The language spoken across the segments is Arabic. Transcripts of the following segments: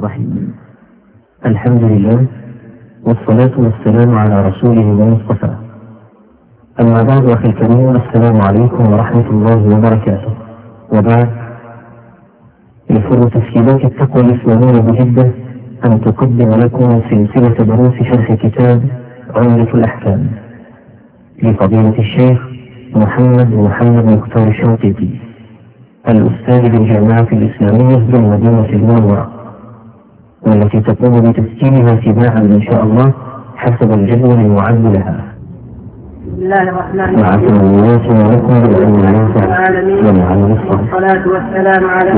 رحيم. الحمد لله والصلاة والسلام على رسوله المصطفى. أما بعد، أخي الكريم، السلام عليكم ورحمة الله وبركاته. وبعد، يسر تسهيلات التقوى الإسلامية بجدة أن تقدم لكم سلسلة دروس شرح كتاب عمدة الأحكام لفضيلة الشيخ محمد مختار الشنقيطي، الأستاذ بالجامعة الإسلامية بالمدينة المنورة، والتي تقوم بتسجيلها تباعا إن شاء الله حسب الجدول المعد لها. بسم الله الرحمن الرحيم. والصلاة والسلام على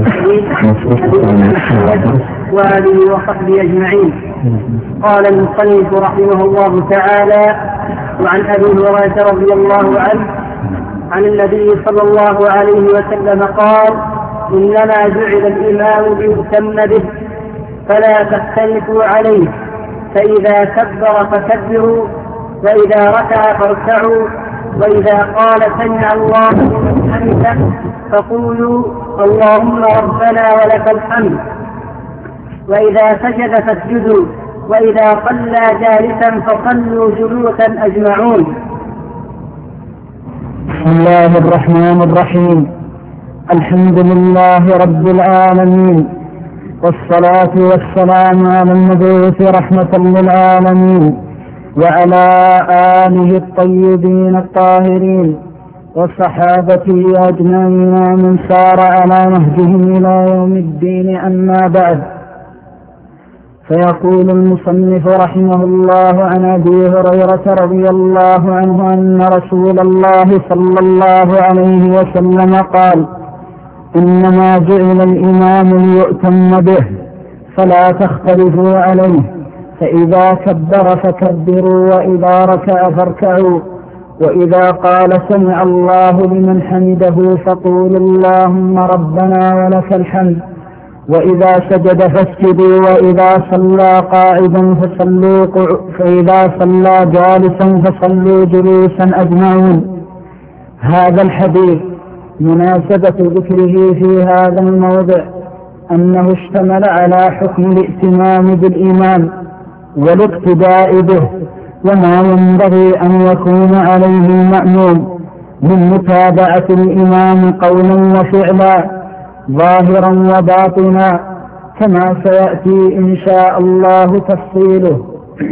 محمد وآله وصحبه أجمعين. قال المصنف رحمه الله تعالى: وعن أبي هريرة رضي الله عنه عن النبي صلى الله عليه وسلم قال: إنما جعل الإمام ليؤتم به فلا تختلفوا عليه، فإذا كبر فكبروا، وإذا ركع فاركعوا، وإذا قال سمع الله لمن حمده فقولوا اللهم ربنا ولك الحمد، وإذا سجد فاسجدوا، وإذا صلى جالسا فصلوا جلوسا أجمعون. بسم الله الرحمن الرحيم. الحمد لله رب العالمين، والصلاة والسلام على المبعوث رحمة للعالمين، وعلى آله الطيبين الطاهرين وصحابته أجمعين ومن سار على نهجهم إلى يوم الدين. أما بعد، فيقول المصنف رحمه الله عن أبي هريرة رضي الله عنه أن رسول الله صلى الله عليه وسلم قال: إنما جعل الإمام ليؤتم به فلا تختلفوا عليه، فإذا كبر فكبروا، وإذا ركع فاركعوا، وإذا قال سمع الله لمن حمده فقولوا اللهم ربنا ولك الحمد، وإذا سجد فاسجدوا، وإذا صلى قاعدا فإذا صلى جالسا فصلوا جلوسا أجمعون. هذا الحديث مناسبة ذكره في هذا الموضع أنه اشتمل على حكم الائتمام بالإمام والاقتداء به، وما ينبغي أن يكون عليه المأموم من متابعة الإمام قولا وفعلا، ظاهرا وباطنا، كما سيأتي إن شاء الله تفصيله.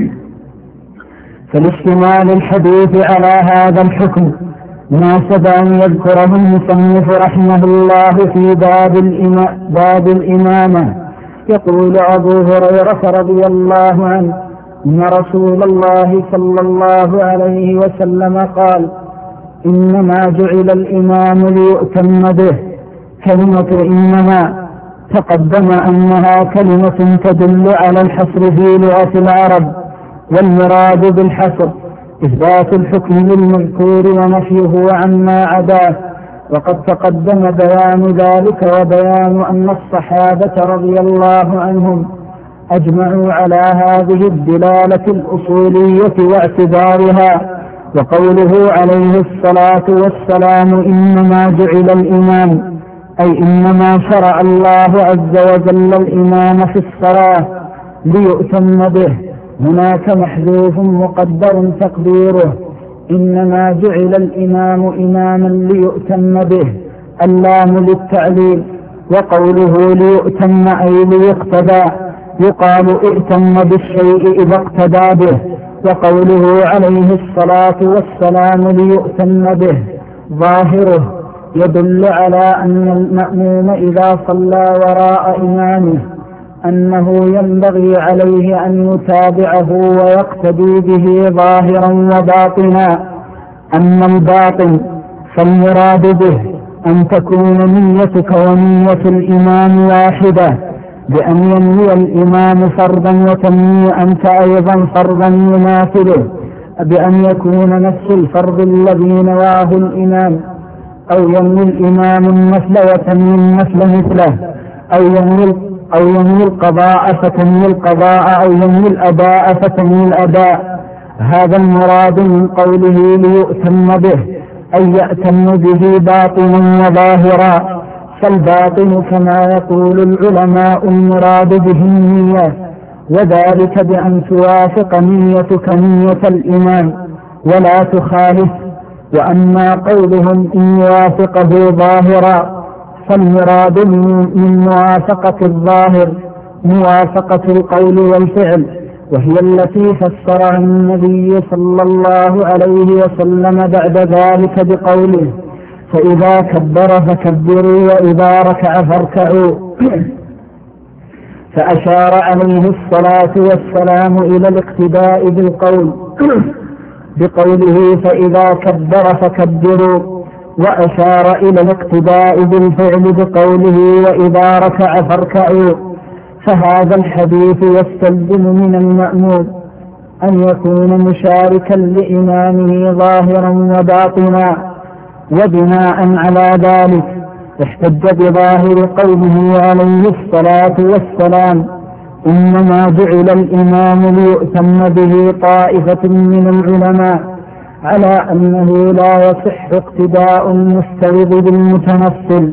فلاشتمال الحديث على هذا الحكم ناسب أن يذكره المصنف رحمه الله في باب الإمامة. يقول أبو هريرة رضي الله عنه إن رسول الله صلى الله عليه وسلم قال: إنما جعل الإمام ليؤتم به. كلمة إنما تقدم أنها كلمة تدل على الحصر في لغة العرب، والمراد بالحصر إثبات الحكم للمذكور ونفيه عما عداه، وقد تقدم بيان ذلك وبيان أن الصحابة رضي الله عنهم أجمعوا على هذه الدلالة الأصولية واعتبارها. وقوله عليه الصلاة والسلام إنما جعل الإمام، أي إنما شرع الله عز وجل الإمام في الصلاة ليؤتم به. هناك محذوف مقدر تقديره إنما جعل الإمام إماما ليؤتم به، اللام للتعليل. وقوله ليؤتم أي ليقتدى، يقال ائتم بالشيء إذا اقتدى به. وقوله عليه الصلاة والسلام ليؤتم به ظاهره يدل على أن المأموم إذا صلى وراء إمامه أنه ينبغي عليه أن يتابعه ويقتدي به ظاهرا وباطنا. أما الباطن فالمراد به أن تكون نيتك ونية الإمام واحدة، بأن ينوي الإمام فردا وتنوي أنت أيضا فردا يماثله، بأن يكون نفس الفرد الذي نواه الإمام، أو ينوي الإمام النفل وتنوي النفل مثله، أو ينوي القضاء فتنوي القضاء، أو ينوي الأداء فتنوي الأداء. هذا المراد من قوله ليؤتم به، أي يأتم به باطنا وظاهرا، فالباطن كما يقول العلماء المراد به النية، وذلك بأن توافق نيتك نية الإمام ولا تخالف. وأما قولهم إن يوافقه ظاهرا فالمراد من موافقة الظاهر موافقة القول والفعل، وهي التي فسرها النبي صلى الله عليه وسلم بعد ذلك بقوله فإذا كبر فكبروا وإذا ركع فاركعوا، فأشار عليه الصلاة والسلام إلى الاقتداء بالقول بقوله فإذا كبر فكبروا، وأشار إلى الاقتداء بالفعل بقوله وإذا ركع فاركعوا. فهذا الحديث يستلزم من المأمور أن يكون مشاركا لإمامه ظاهرا وباطنا، وبناء على ذلك احتج بظاهر قوله عليه الصلاة والسلام إنما جعل الإمام ليؤتم به طائفة من العلماء، على أنه لا يصح اقتداء المستوض بالمتنفل.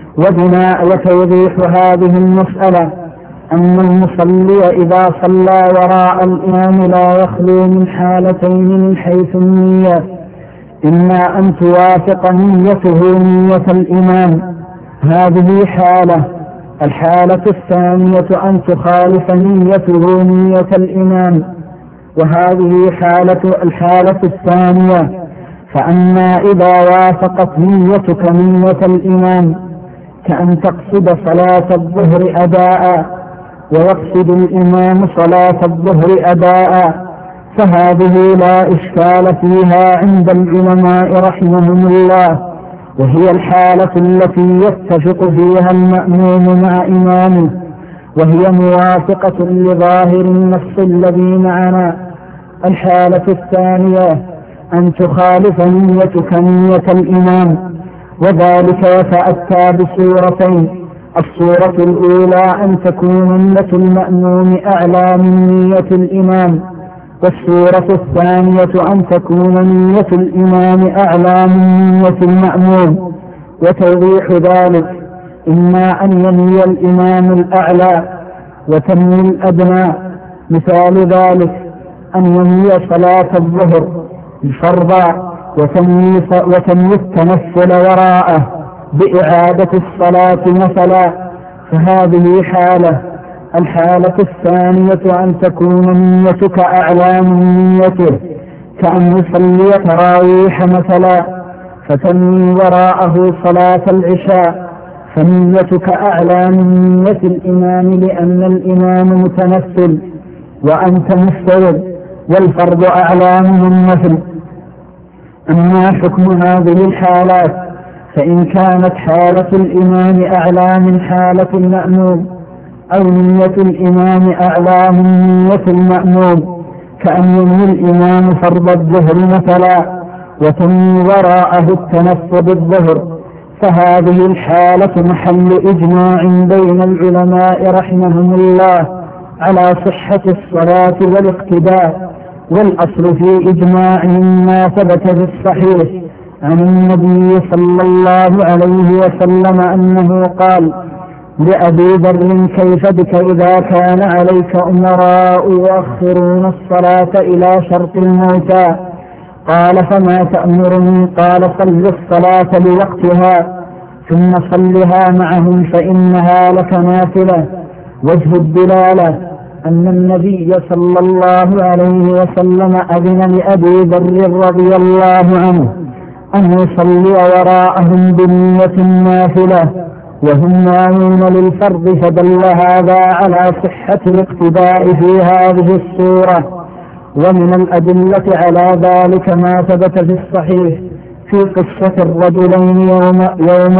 وتوضيح هذه المسألة أن المصلي إذا صلى وراء الإمام لا يخلو من حالتين من حيث النية، إما أن توافق نيته نية الإمام، هذه حالة. الحالة الثانية أن تخالف نيته نية الإمام، وهذه الحالة الثانية. فأما إذا وافقت نيتك نية الإمام كأن تقصد صلاة الظهر أداء ويقصد الإمام صلاة الظهر أداء، فهذه لا إشكال فيها عند العلماء رحمهم الله، وهي الحالة التي يتفق فيها المأموم مع إمامه، وهي موافقة لظاهر النص الذي معنا. الحالة الثانية أن تخالف نيتك نية الإمام، وذلك يتأتى بصورتين: الصورة الأولى أن تكون نية المأموم أعلى من نية الإمام، والصورة الثانية أن تكون نية الإمام أعلى من نية المأموم. وتوضيح ذلك إما أن ينوي الإمام الأعلى وتنوي الأدنى. مثال ذلك أن ينوي صلاة الظهر فرضا وتنوي التنفل وراءه بإعادة الصلاة مثلا، فهذه حالة. الحالة الثانية أن تكون نيتك أعلى من نيته، كأن يصلي تراويح مثلا فتنوي وراءه صلاة العشاء، فنيتك أعلى من نية الإمام لأن الإمام متنفل وأنت مستوعب، والفرض أعلى من النفل. أما حكم هذه الحالات فإن كانت حالة الإمام أعلى من حالة المأموم أو نية الإمام أعلى من نية المأموم، كأن ينوي الإمام فرض الظهر مثلا وتنوي وراءه التنفل بالظهر، فهذه الحالة محل إجماع بين العلماء رحمهم الله على صحة الصلاة والاقتداء. والأصل في إجماعهم ما ثبت في الصحيح عن النبي صلى الله عليه وسلم أنه قال لأبي ذر كيف بك إذا كان عليك أمراء يؤخرون الصلاة إلى شرط الموتى؟ قال فما تأمرني؟ قال صل الصلاة لوقتها ثم صلها معهم فإنها لك نافلة. وجه الدلالة أن النبي صلى الله عليه وسلم أذن لأبي ذر رضي الله عنه أن يصلي وراءهم بنية نافلة وهم ناوون للفرض، فدل هذا على صحة الاقتداء في هذه الصورة. ومن الأدلة على ذلك ما ثبت في الصحيح في قصة الرجلين يوم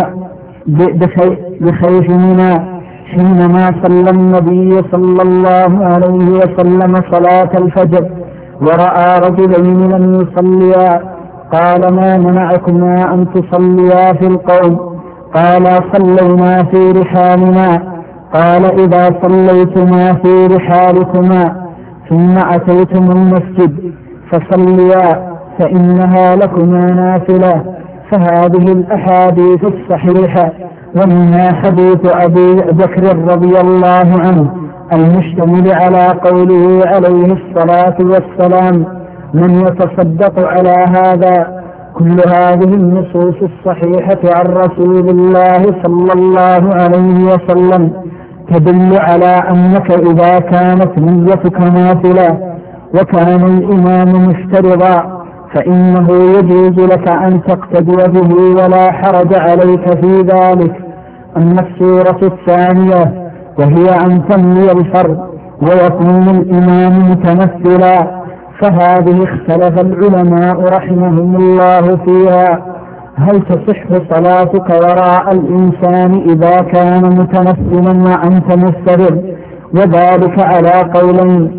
بخيف منى حينما صلى النبي صلى الله عليه وسلم صلاة الفجر ورأى رجلين لم يصليا، قال ما منعكما أن تصليا في القوم؟ قال صلينا في رحالنا. قال إذا صليتما في رحالكما ثم أتيتم المسجد فصليا فإنها لكما نافلة، فهذه الأحاديث الصحيحة ومنها حديث أبي بكر رضي الله عنه المشتمل على قوله عليه الصلاة والسلام: من يتصدق على هذا. كل هذه النصوص الصحيحة عن رسول الله صلى الله عليه وسلم تدل على أنك إذا كانت نيتك نافلة وكان الإمام مفترضا فإنه يجوز لك أن تقتدي به ولا حرج عليك في ذلك. أما السورة الثانية وهي أن تنوي الفرض ويكون الإمام متمثلا، فهذه اختلف العلماء رحمهم الله فيها: هل تصح صلاتك وراء الإنسان إذا كان متمثلا وأنت مفترض؟ وذلك على قولين: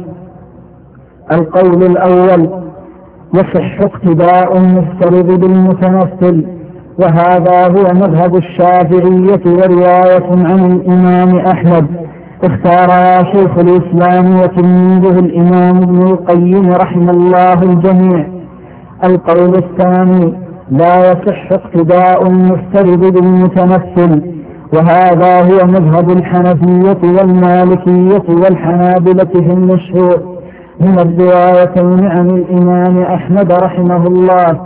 القول الأول: يصح اقتداء المفترض بالمتمثل، وهذا هو مذهب الشافعية ورواية عن الإمام أحمد، اختارها شيخ الإسلام وتلميذه الإمام ابن القيم رحمه الله الجميع. القول الثاني: لا يصح اقتداء المفترض بالمتمثل، وهذا هو مذهب الحنفية والمالكية والحنابلة في المشهور من الروايتين عن الإمام أحمد رحمه الله.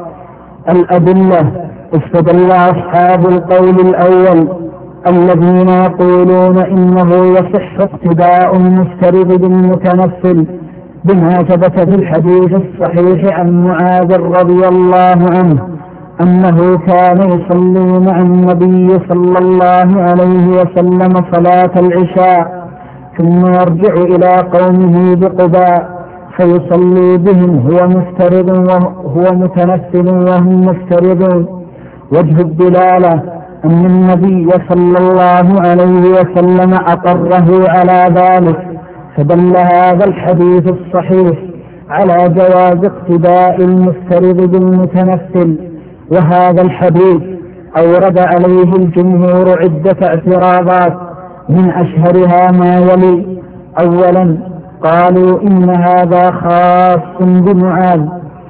الأدلة: استدل أصحاب القول الأول الذين يقولون إنه يصح اقتداء المفترض بالمتمثل بما ثبت في الحديث الصحيح عن معاذ رضي الله عنه أنه كان يصلي مع النبي صلى الله عليه وسلم صلاة العشاء ثم يرجع إلى قومه بقباء فيصلي بهم هو مفترض وهو متمثل وهم مفترضون. وجه الدلالة أن النبي صلى الله عليه وسلم أقره على ذلك، فدل هذا الحديث الصحيح على جواز اقتداء المفترض بالمتمثل. وهذا الحديث أورد عليه الجمهور عدة اعتراضات، من أشهرها ما يلي: أولا، قالوا إن هذا خاص بمعاذ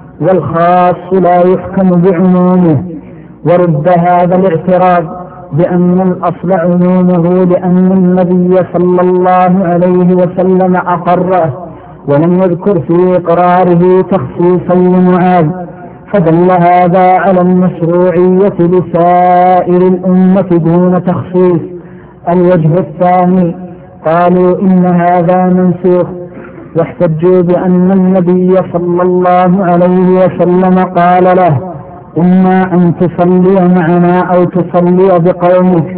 والخاص لا يحكم بعمومه، ورد هذا الاعتراض بأن الأصل عمومه لأن النبي صلى الله عليه وسلم أقره ولم يذكر في إقراره تخصيصا لمعاذ، فدل هذا على المشروعية لسائر الأمة دون تخصيص. الوجه الثاني: قالوا إن هذا منسوخ، واحتجوا بأن النبي صلى الله عليه وسلم قال له: إما أن تصلي معنا أو تصلي بقومك.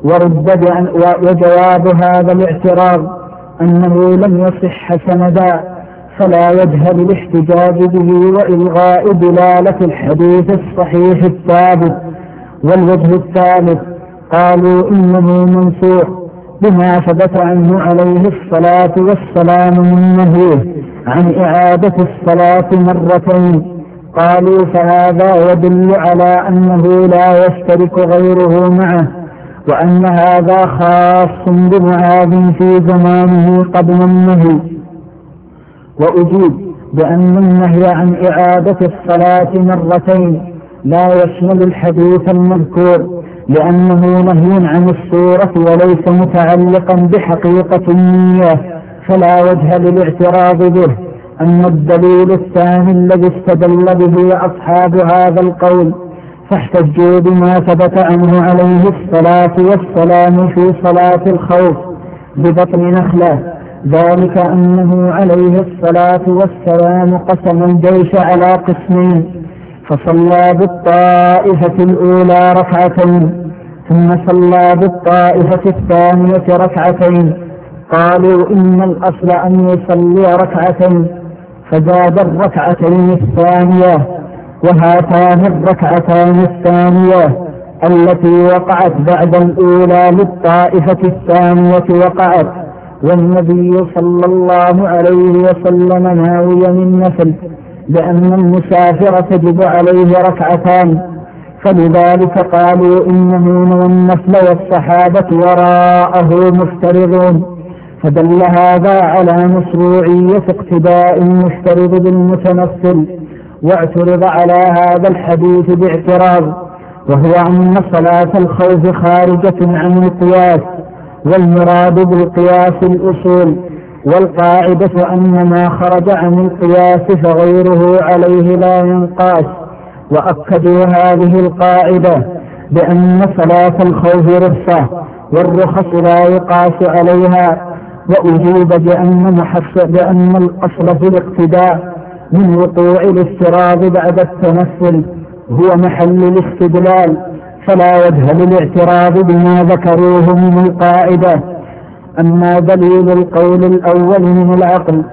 وجواب هذا الاعتراض أنه لم يصح سندا، فلا وجه للاحتجاج به وإلغاء دلالة الحديث الصحيح الثابت. والوجه الثالث: قالوا إنه منسوخ بما ثبت عنه عليه الصلاة والسلام من نهيه عن إعادة الصلاة مرتين. قالوا فهذا يدل على أنه لا يشترك غيره معه، وأن هذا خاص بمعاذ في زمانه قبل النهي. وأجيب بأن النهي عن إعادة الصلاة مرتين لا يشمل الحديث المذكور، لأنه نهي عن الصورة وليس متعلقا بحقيقة النية، فلا وجه للاعتراض به. أما الدليل الثاني الذي استدل به أصحاب هذا القول فاحتجوا بما ثبت عنه عليه الصلاة والسلام في صلاة الخوف ببطن نخلة، ذلك أنه عليه الصلاة والسلام قسم الجيش على قسمين، فصلى بالطائفة الأولى ركعتين ثم صلى بالطائفة الثانية ركعتين. قالوا إن الأصل أن يصلي ركعتين، فزاد الركعتين الثانية، وهاتان الركعتان الثانية التي وقعت بعد الأولى للطائفة الثانية وقعت، والنبي صلى الله عليه وسلم ناوي النفل، لأن المسافر تجب عليه ركعتان، فلذلك قالوا إنه نوى النفل والصحابة وراءه مفترضون. فدل هذا على مشروعية اقتداء المفترض بالمتمثل. واعترض على هذا الحديث باعتراض، وهو أن صلاة الخوف خارجة عن القياس، والمراد بالقياس الأصول، والقاعدة أن ما خرج عن القياس فغيره عليه لا ينقاس. وأكدوا هذه القاعدة بأن صلاة الخوف رخصة، والرخص لا يقاس عليها، وأجيب بأن الأصل في الاقتداء من وقوع الافتراض بعد التمثل هو محل الاستدلال، فلا وجه للاعتراض بما ذكروه من القاعدة. أما دليل القول الأول من العقل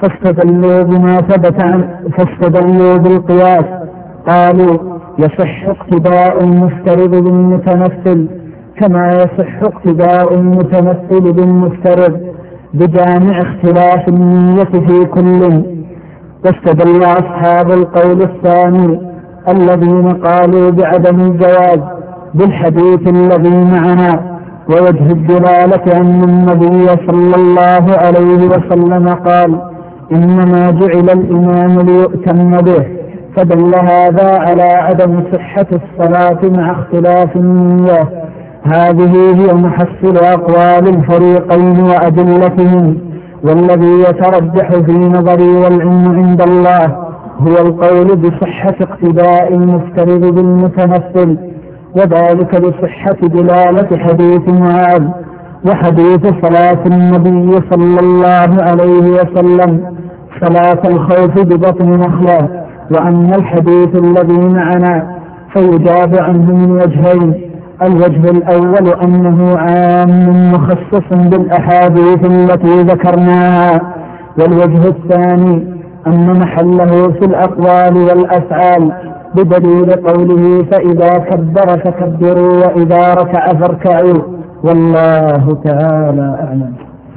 فاستدلوا بالقياس، قالوا يصح اقتداء المفترض بالمتمثل كما يصح اقتداء المتمثل بالمفترض بجامع اختلاف النية في كل. واستدل أصحاب القول الثاني الذين قالوا بعدم الجواز بالحديث الذي معنا، ووجه الدلالة أن النبي صلى الله عليه وسلم قال إنما جعل الإمام ليؤتم به، فدل هذا على عدم صحة الصلاة مع اختلاف النية. هذه هي محصل أقوال الفريقين وأدلتهم، والذي يترجح في نظري والعلم عند الله هو القول بصحة اقتداء المفترض بالمتمثل، وذلك لصحة دلالة حديث معاذ وحديث صلاة النبي صلى الله عليه وسلم صلاة الخوف ببطن نخلة. وأن الحديث الذي معنا فيجاب عنه من وجهين: الوجه الأول أنه عام مخصص بالأحاديث التي ذكرناها، والوجه الثاني أن محله في الأقوال والأفعال بدليل قوله فإذا كبر فكبروا وإذا ركع فاركعوا، والله تعالى أعلم.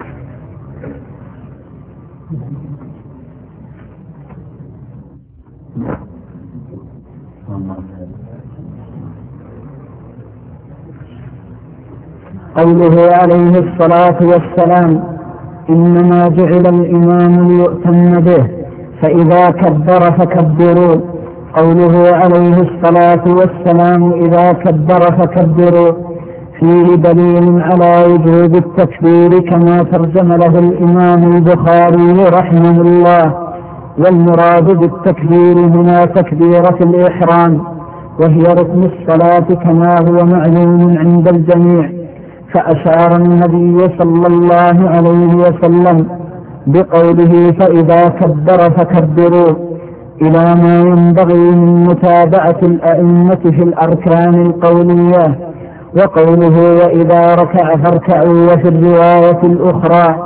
قوله عليه الصلاة والسلام إنما جعل الإمام ليؤتم به فإذا كبر فكبروا، قوله عليه الصلاة والسلام إذا كبر فكبروا فيه دليل على وجوب التكبير كما ترجم له الإمام البخاري رحمه الله. والمراد بالتكبير هنا تكبيرة الإحرام، وهي ركن الصلاة كما هو معلوم عند الجميع. فأشار النبي صلى الله عليه وسلم بقوله فإذا كبر فكبروا إلى ما ينبغي من متابعة الأئمة في الأركان القولية. وقوله وإذا ركع فاركعوا وفي الرواية الأخرى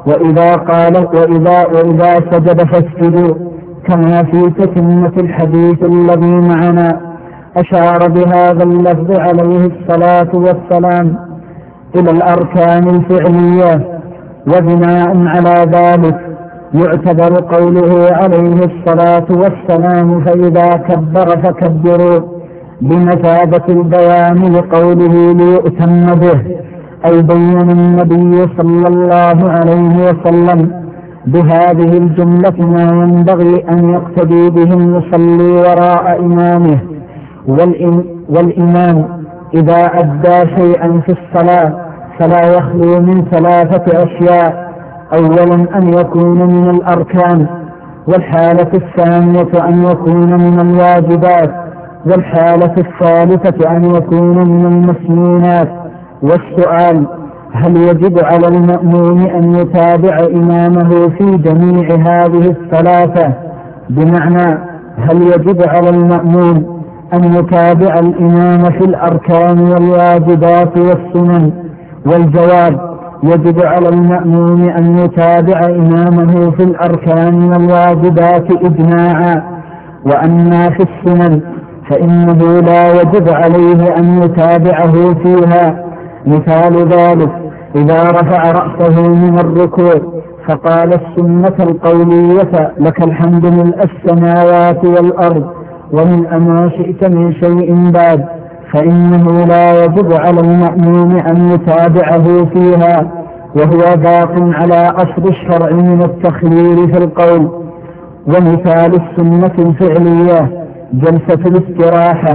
وإذا سجد فاسجدوا كما في تتمة الحديث الذي معنا. أشار بهذا اللفظ عليه الصلاة والسلام إلى الأركان الفعلية، وبناء على ذلك يعتبر قوله عليه الصلاة والسلام فإذا كبر فكبروا بمثابة البيان لقوله ليؤتم به، أي بين النبي صلى الله عليه وسلم بهذه الجملة ما ينبغي أن يقتدي به المصلي وراء إمامه. والإمام إذا أدى شيئا في الصلاة فلا يخلو من ثلاثة أشياء: أولا أن يكون من الأركان، والحالة الثانية أن يكون من الواجبات، والحالة الثالثة أن يكون من المسنونات. والسؤال: هل يجب على المأموم أن يتابع إمامه في جميع هذه الثلاثة؟ بمعنى هل يجب على المأموم أن يتابع الإمام في الأركان والواجبات والسنن؟ والجواب: يجب على المأموم أن يتابع إمامه في الأركان والواجبات إجماعا. وأما في السنن فإنه لا يجب عليه أن يتابعه فيها. مثال ذلك: إذا رفع رأسه من الركوع فقال السنة القولية لك الحمد ملء السماوات والأرض ومن ما شئت من شيء بعد، فإنه لا يجب على المأموم أن يتابعه فيها، وهو باق على أصل الشرع من التخيير في القول. ومثال السنة الفعلية جلسة الاستراحة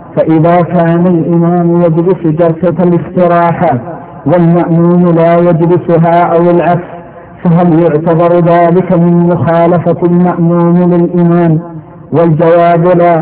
فإذا كان الإمام يجلس جلسة الاستراحة والمأموم لا يجلسها أو العكس، فهل يعتبر ذلك من مخالفة المأموم للإمام؟ والجواب لا.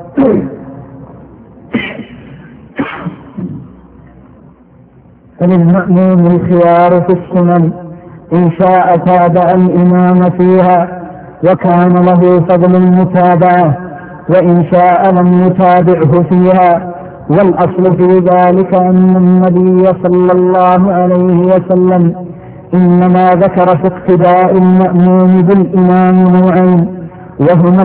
فللمأموم الخيار في السنن، إن شاء تابع الإمام فيها وكان له فضل المتابعة، وإن شاء لم يتابعه فيها. والأصل في ذلك أن النبي صلى الله عليه وسلم إنما ذكر في اقتداء المأموم بالإمام نوعين، وهما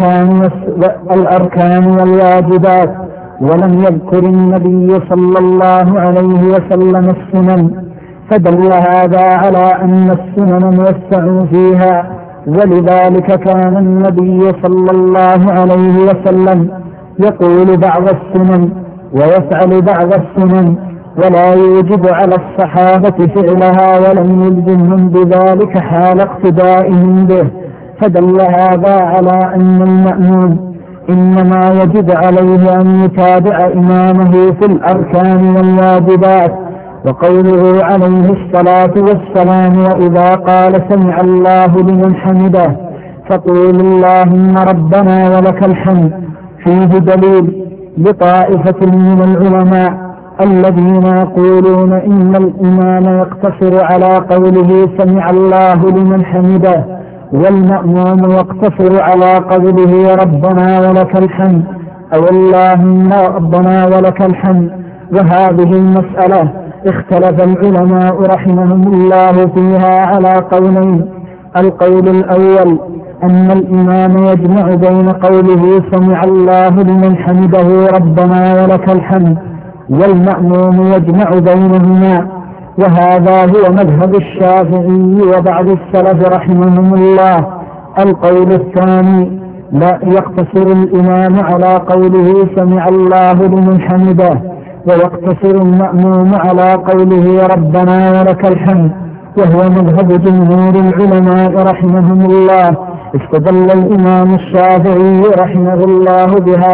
الأركان والواجبات، ولم يذكر النبي صلى الله عليه وسلم السنن، فدل هذا على أن السنن موسع فيها. ولذلك كان النبي صلى الله عليه وسلم يقول بعض السنن ويفعل بعض السنن، ولا يوجب على الصحابة فعلها ولم يلزمهم بذلك حال اقتدائهم به، فدل هذا على أن المأموم إنما يجب عليه أن يتابع إمامه في الأركان والواجبات. وقوله عليه الصلاة والسلام: وإذا قال سمع الله لمن حمده فقول اللهم ربنا ولك الحمد، فيه دليل لطائفة من العلماء الذين يقولون إن الإمام يقتصر على قوله سمع الله لمن حمده، والمأموم يقتصر على قوله ربنا ولك الحمد أو اللهم ربنا ولك الحمد. وهذه المسألة اختلف العلماء رحمهم الله فيها على قولين: القول الأول أن الإمام يجمع بين قوله سمع الله لمن حمده ربنا ولك الحمد والمأموم يجمع بينهما، وهذا هو مذهب الشافعي وبعض السلف رحمهم الله. القول الثاني: لا يقتصر الإمام على قوله سمع الله لمن حمده، ويقتصر المأموم على قوله ربنا ولك الحمد، وهو مذهب جمهور العلماء رحمهم الله. استدل الإمام الشافعي رحمه الله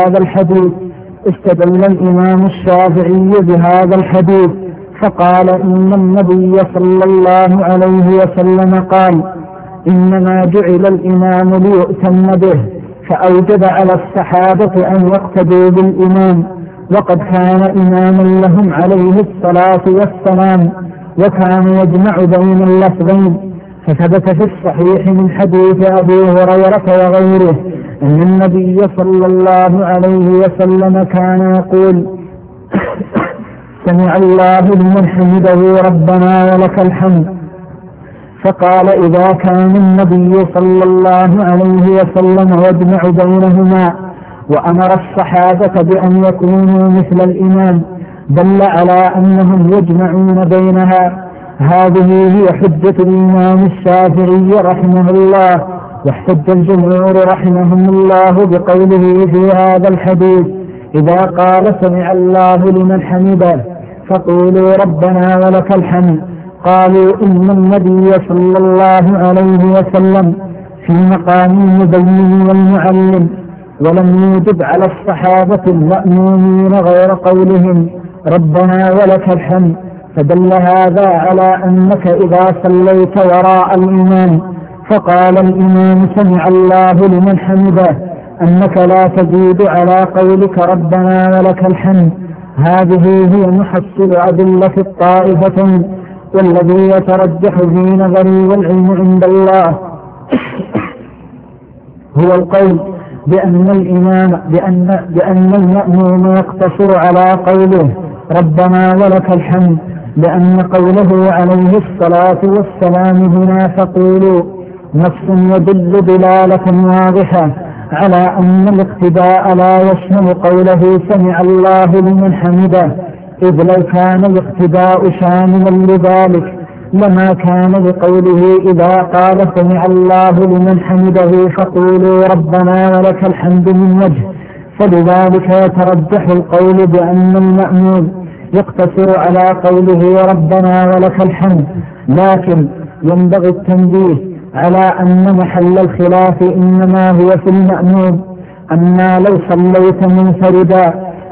بهذا الحديث فقال: إن النبي صلى الله عليه وسلم قال: إنما جعل الإمام ليؤتم به، فأوجب على الصحابة أن يقتدوا بالإمام، وقد كان إماما لهم عليه الصلاة والسلام، وكان يجمع بين اللفظين. فثبت في الصحيح من حديث أبي هريرة وغيره أن النبي صلى الله عليه وسلم كان يقول: سمع الله لمن حمده ربنا ولك الحمد. فقال: إذا كان النبي صلى الله عليه وسلم يجمع بينهما وأمر الصحابة بأن يكونوا مثل الإمام، دل على أنهم يجمعون بينها. هذه هي حجة الإمام الشافعي رحمه الله، واحتج الجمهور رحمهم الله بقوله في هذا الحديث: إذا قال سمع الله لمن حمده فقولوا ربنا ولك الحمد. قالوا: إن النبي صلى الله عليه وسلم في مقام المبين والمعلم، ولم يوجب على الصحابة المأمومين غير قولهم ربنا ولك الحمد. فدل هذا على أنك إذا صليت وراء الإمام فقال الإمام سمع الله لمن حمده أنك لا تزيد على قولك ربنا ولك الحمد. هذه هي محصل أدلة الطائفتين، والذي يترجح في نظري والعلم عند الله هو القول بأن المأموم يقتصر على قوله ربنا ولك الحمد، لأن قوله عليه الصلاة والسلام هنا فقولوا نص يدل دلالة واضحة على أن الاقتداء لا يشمل قوله سمع الله لمن حمده، إذ لو كان الاقتداء شاملا لذلك لما كان بقوله إذا قال سمع الله لمن حمده فقولوا ربنا ولك الحمد من وجه. فلذلك يترجح القول بأن المأموم يقتصر على قوله ربنا ولك الحمد، لكن ينبغي التنبيه على أن محل الخلاف إنما هو في المأموم. أما لو صليت منفردا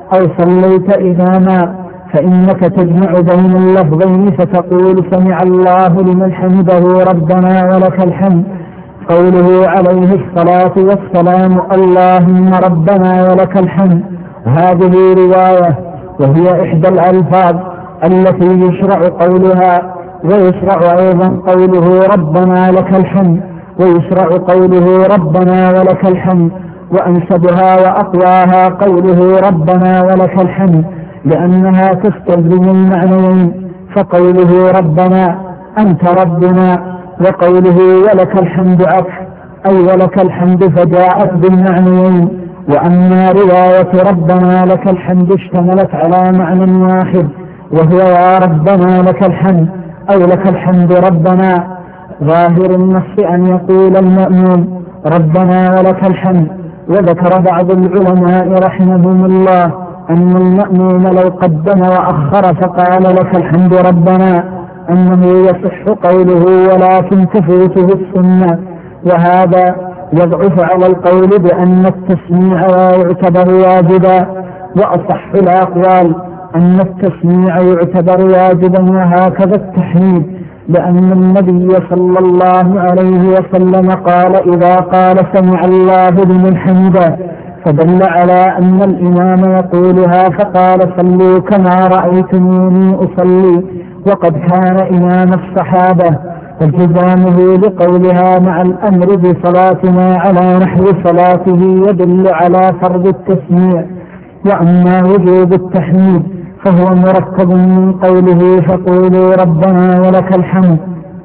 أو صليت إماما فإنك تجمع بين اللفظين فتقول سمع الله لمن حمده ربنا ولك الحمد. قوله عليه الصلاة والسلام اللهم ربنا ولك الحمد هذه رواية، وهي إحدى الألفاظ التي يشرع قولها، ويشرع أيضا قوله ربنا لك الحمد، ويشرع قوله ربنا ولك الحمد، وأنسبها وأقواها قوله ربنا ولك الحمد لأنها تستلزم المعنيين، فقوله ربنا أنت ربنا، وقوله ولك الحمد عطف أي ولك الحمد فجاءت بالمعنيين. وأما رواية ربنا لك الحمد اشتملت على معنى واحد وهو يا ربنا لك الحمد أو لك الحمد ربنا. ظاهر النص أن يقول المأموم ربنا ولك الحمد. وذكر بعض العلماء رحمهم الله أن المأموم لو قدم وأخر فقال لك الحمد ربنا أنه يصح قوله ولكن تفوته السنة، وهذا يضعف على القول بأن التسميع يعتبر واجبا. وأصح الأقوال أن التسميع يعتبر واجبا وهكذا التحميد، لأن النبي صلى الله عليه وسلم قال إذا قال سمع الله لمن حمده فدل على أن الإمام يقولها، فقال صلوا كما رأيتموني أصلي، وقد كان إمام الصحابة، فالتزامه لقولها مع الأمر بصلاتنا على نحو صلاته يدل على فرض التسميع. وأما وجوب التحميد فهو مركب من قوله فقولوا ربنا ولك الحمد،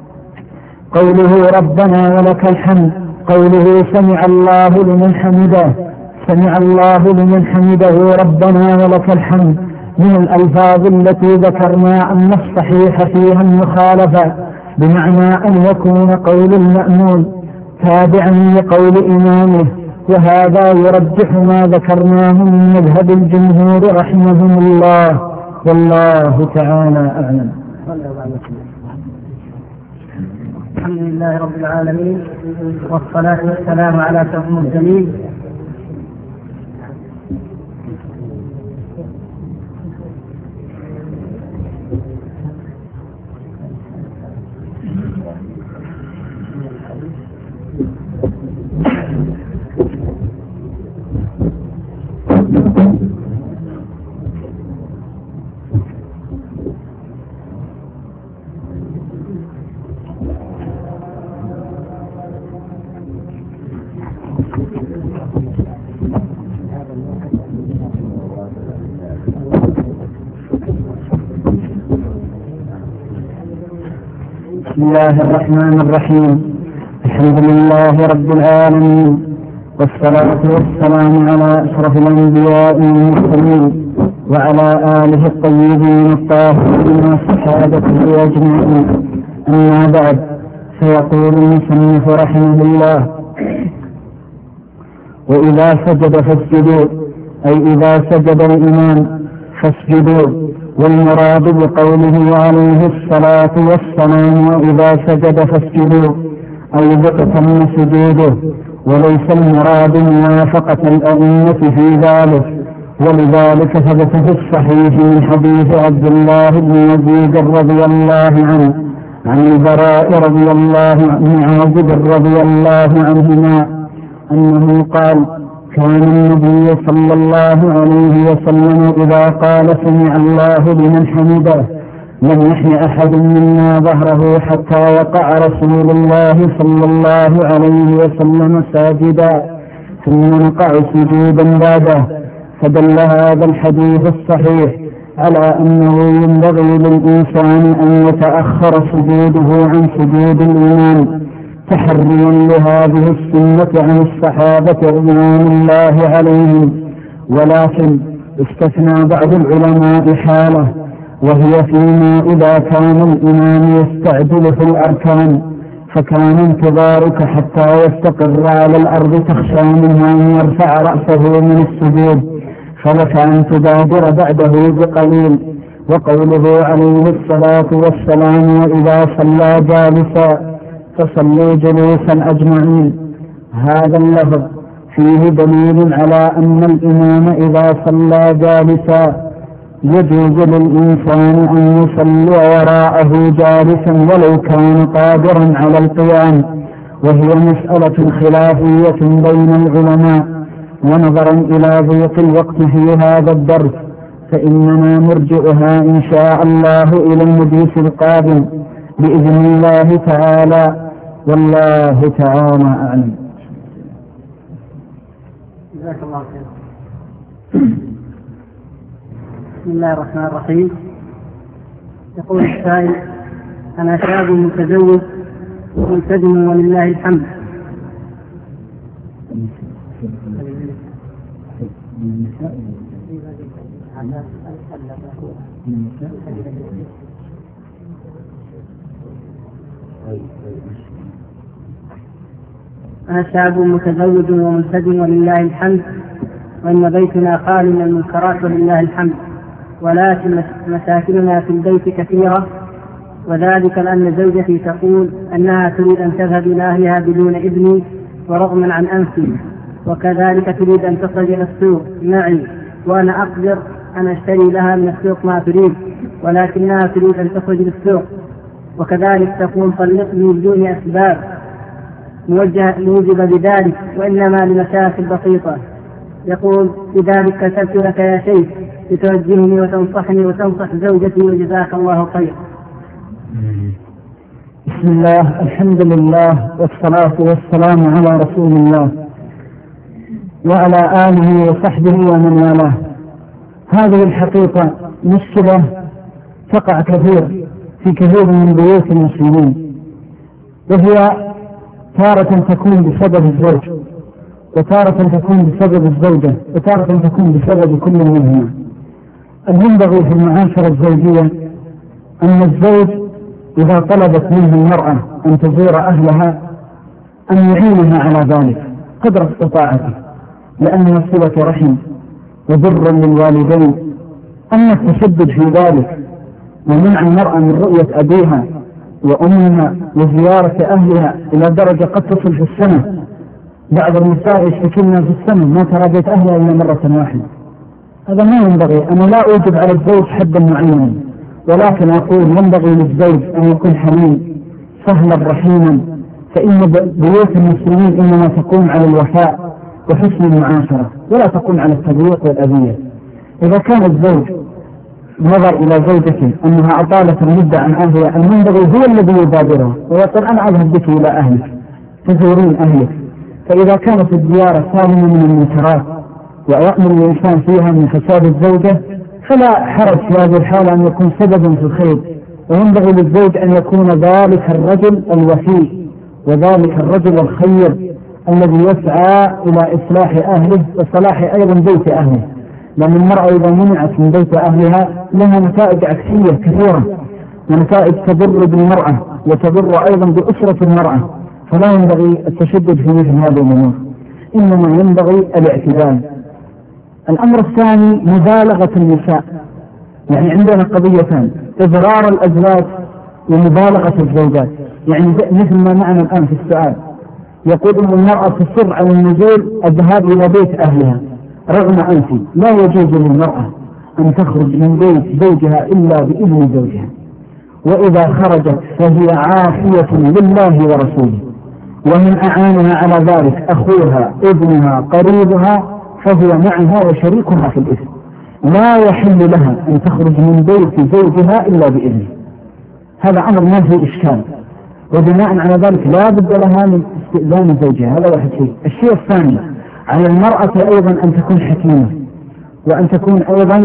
قوله ربنا ولك الحمد، قوله سمع الله لمن حمده، سمع الله لمن حمده ربنا ولك الحمد، من الألفاظ التي ذكرنا أن الصحيح فيها المخالفة، بمعنى أن يكون قول المأمون تابعا لقول إمامه، وهذا يرجح ما ذكرناه من مذهب الجمهور رحمهم الله، والله تعالى أعلم. الحمد لله رب العالمين، والصلاة والسلام على سيد المرسلين. بسم الله الرحمن الرحيم. الحمد لله رب العالمين، والصلاة والسلام على أشرف الأنبياء والمرسلين وعلى آله الطيبين الطاهرين وصحابته أجمعين. أما بعد، فيقول المصنف رحمه الله: وإذا سجد فاسجدوا، أي إذا سجد الإمام فاسجدوا، والمراد بقوله عليه الصلاة والسلام وإذا سجد فاسجدوا أي بقتم سجوده، وليس المراد موافقة الأئمة في ذلك. ولذلك ثبت في الصحيح من حديث عبد الله بن يزيد رضي الله عنه عن البراء رضي الله عن عازب رضي الله عنهما أنه قال: كان النبي صلى الله عليه وسلم إذا قال سمع الله لمن حمده لم يحن أحد منا ظهره حتى وقع رسول الله صلى الله عليه وسلم ساجدا، ثم نقع سجودا بعده. فدل هذا الحديث الصحيح على أنه ينبغي للإنسان أن يتأخر سجوده عن سجود الإمام، تحريا لهذه السنة عن الصحابة رضوان الله عليهم. ولكن استثنى بعض العلماء حالة، وهي فيما إذا كان الإمام يستعجل في الأركان، فكان انتظارك حتى يستقر على الأرض تخشى منه أن يرفع رأسه من السجود، فلك أن تبادر بعده بقليل. وقوله عليه الصلاة والسلام وإذا صلى جالسا فصلوا جلوسا أجمعين، هذا اللفظ فيه دليل على أن الإمام إذا صلى جالسا يجوز للإنسان أن يصلي وراءه جالسا ولو كان قادرا على القيام، وهي مسألة خلافية بين العلماء. ونظرا إلى ضيق الوقت في هذا الدرس فإننا نرجئها إن شاء الله إلى المجلس القادم بإذن الله تعالى، والله تعالى أعلم. جزاك الله خير. بسم الله الرحمن الرحيم. يقول السائل: أنا شاب متزوج ملتزم ولله الحمد، أنا شاب متزوج وملتزم ولله الحمد، وإن بيتنا خال من المنكرات ولله الحمد، ولكن مشاكلنا في البيت كثيرة، وذلك لأن زوجتي تقول أنها تريد أن تذهب إلى أهلها بدون إذني ورغما عن أنفي، وكذلك تريد أن تصل إلى السوق معي، وأنا أقدر أن أشتري لها من السوق ما تريد، ولكنها تريد أن تخرج للسوق، وكذلك تقول طلقني بدون أسباب موجبة بذلك، وإنما لمشاكل بسيطة. يقول: لذلك كتبت لك يا شيخ لتوجهني وتنصحني وتنصح زوجتي، وجزاك الله خير. بسم الله، الحمد لله، والصلاة والسلام على رسول الله وعلى آله وصحبه ومن والاه. هذه الحقيقة مشكلة تقع كثير في كثير من بيوت المسلمين، وهي تارة تكون بسبب الزوج، وتارة تكون بسبب الزوجة، وتارة تكون بسبب كل منهما. المنبغي في المعاشرة الزوجية أن الزوج إذا طلبت منه المرأة أن تزور أهلها أن يعينها على ذلك قدر استطاعته، لأنها صلة رحم وبر للوالدين. أما التشدد في ذلك ومنع المرأة من رؤية أبيها وأمها وزيارة أهلها إلى درجة قد تصل في السنة، بعض النساء يشتكلنا في السنة ما ترى بيت أهلها إلا مرة واحدة. هذا ما ينبغي. أنا لا أوجب على الزوج حدا معينا، ولكن أقول ينبغي للزوج أن يكون حليم سهلا رحيما، فإن بيوت المسلمين إنما تقوم على الوفاء وحسن المعاشرة ولا تقوم على التضييق والأذية. إذا كان الزوج نظر إلى زوجته أنها أطالت المدة عن أهلها، المنبغي هو الذي يبادرها ويقول أنا أذهب بك إلى أهلك تزورين أهلك. فإذا كانت الزيارة سالمة من المنكرات ويأمر الإنسان فيها من فساد الزوجة فلا حرج في هذه الحالة أن يكون سببا في الخير. وينبغي للزوج أن يكون ذلك الرجل الوفي وذلك الرجل الخير الذي يسعى إلى إصلاح أهله وصلاح أيضا بيت أهله، لأن المرأة إذا منعت من بيت أهلها لها نتائج عكسية كثيرة، ونتائج تضر بالمرأة وتضر أيضا بأسرة المرأة. فلا ينبغي التشدد في مثل هذه الأمور، إنما ينبغي الاعتدال. الأمر الثاني مبالغة النساء، يعني عندنا قضيتان: إضرار الأزواج ومبالغة الزوجات. يعني مثل ما معنا الآن في السؤال، يقول أن المرأة تصر على النزول الذهاب إلى بيت أهلها رغم أنفه. لا يجوز للمرأة أن تخرج من بيت زوجها إلا بإذن زوجها، وإذا خرجت فهي عافية لله ورسوله، ومن أعانها على ذلك أخوها ابنها قريبها فهو معها وشريكها في الإثم. لا يحل لها أن تخرج من بيت زوجها إلا بإذنه. هذا أمر ما فيه إشكال، وبناء على ذلك لا بد لها من استئذان زوجها. هذا واحد شيء. الشيء الثاني، على المرأة أيضا أن تكون حكيمة، وأن تكون أيضا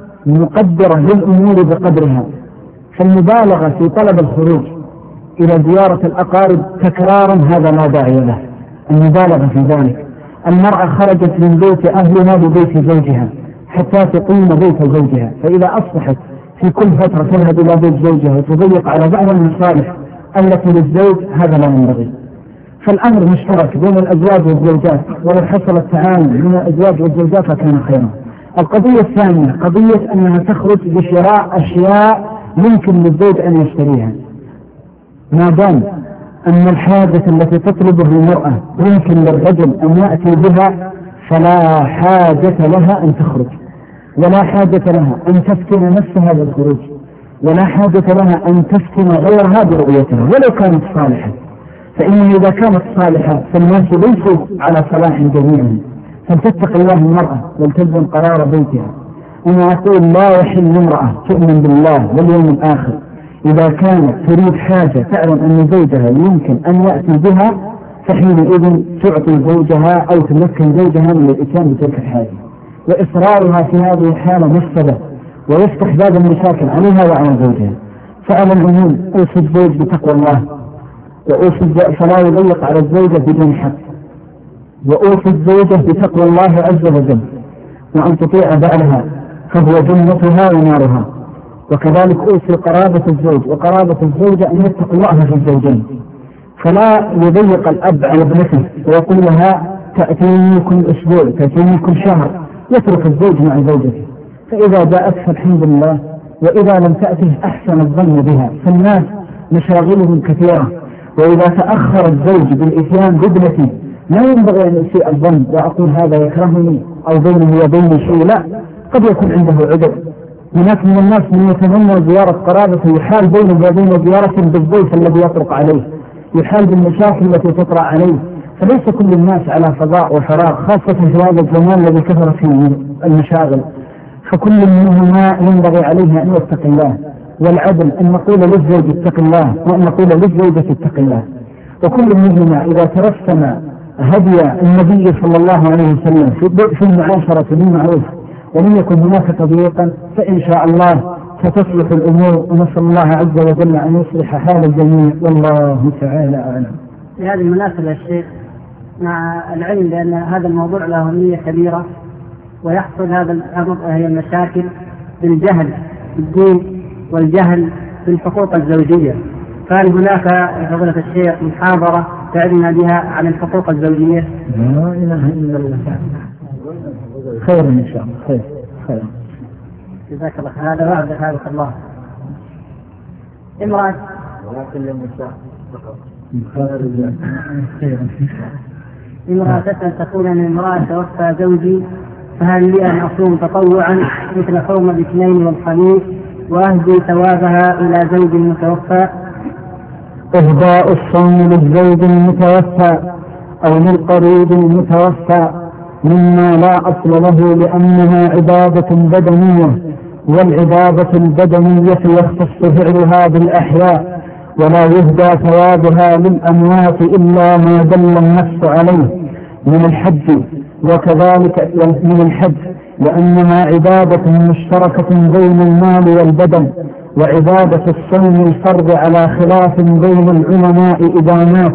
مقدرة للأمور بقدرها. فالمبالغة في طلب الخروج إلى زيارة الأقارب تكرارا هذا لا داعي له. المبالغة في ذلك، المرأة خرجت من بيت أهلها لبيت زوجها حتى تقيم بيت زوجها، فإذا أصبحت في كل فترة تذهب إلى بيت زوجها وتضيق على بعض المصالح التي للزوج هذا لا ينبغي. فالأمر مشترك بين الأزواج والزوجات، ولو حصل التعاون بين الأزواج والزوجات فكان خيرا. القضية الثانية قضية أنها تخرج بشراء أشياء يمكن للزوج أن يشتريها، ما دام أن الحاجة التي تطلبه المرأة يمكن للرجل أن يأتي بها فلا حاجة لها أن تخرج، ولا حاجة لها أن تفتن نفسها بالخروج، ولا حاجة لها أن تفتن غيرها برؤيتها ولو كانت صالحة. فإن إذا كانت صالحة فالناس ليسوا على صلاح جميعا، فلتتق الله المرأة ولتلزم قرار بيتها. أنا أقول لا يحل امرأة تؤمن بالله واليوم الآخر إذا كانت تريد حاجة تعلم أن زوجها يمكن أن يأتي بها فحينئذ تعطي زوجها أو تمكن زوجها من الإتيان بتلك الحاجة، وإصرارها في هذه الحالة مفسدة ويفتح باب المشاكل عليها وعلى زوجها. فعلى العموم أوصي الزوج بتقوى الله، وأوصي فلا يضيق على الزوجة بدون حق، وأوصي الزوجة بتقوى الله عز وجل وأن تطيع بعلها فهو جنتها ونارها. وكذلك أوصي قرابة الزوج وقرابة الزوجة أن يتقوا الله في الزوجين، فلا يضيق الأب على ابنته ويقول لها تأتيني كل أسبوع تأتيني كل شهر، يترك الزوج مع زوجته. فإذا جاءت فالحمد لله، وإذا لم تأته أحسن الظن بها. فالناس مشاغلهم كثيرة، وإذا تأخر الزوج بالإتيان بابنته لا ينبغي أن يسيء الظن وأقول هذا يكرهني أو بينه وبيني شيء، لا، قد يكون عنده عذر. هناك من الناس من يتمنى زيارة قرابته يحال بينه وبين زيارة بالضيف الذي يطرق عليه، يحال بالمشاكل التي تطرأ عليه. فليس كل الناس على فضاء وفراغ، خاصة في هذا الزمان الذي كثر فيه المشاغل. فكل منهما ينبغي عليه أن يتقي الله، والعدل أن نقول للزوج اتق الله وأن نقول للزوجة اتق الله. وكل منهما إذا ترسم هدي النبي صلى الله عليه وسلم في المعاشرة بالمعروف ولم يكن هناك تضييقا فإن شاء الله ستصلح الأمور، ونسأل الله عز وجل أن يصلح حال الجميع، والله تعالى أعلم. في هذه المناسبة يا شيخ، مع العلم بأن هذا الموضوع له أهمية كبيرة ويحصل هذا الأمر هي المشاكل بالجهل بالدين والجهل بالحقوق الزوجية، فهل هناك فضيلة الشيخ محاضرة تعلمنا بها عن الحقوق الزوجية؟ لا إله إلا الله. خير إن شاء الله. خير. جزاك الله. هذا بعد هذا الله. امرأة امرأة تقول أن امرأة توفى زوجي، فهل لي أن أصوم تطوعا مثل صوم الاثنين والخميس وأهدي ثوابها إلى زوج متوفى؟ إهداء الصوم للزوج المتوفى أو للقريب المتوفى مما لا أصل له، لأنها عبادة بدنية، والعبادة البدنية يختص فعلها بالأحياء، ولا يهدى ثوابها للأموات إلا ما دل النص عليه من الحج، وكذلك من الحج، لأنها عبادة مشتركة بين المال والبدن. وعبادة الصوم الفرض على خلاف بين العلماء إذا مات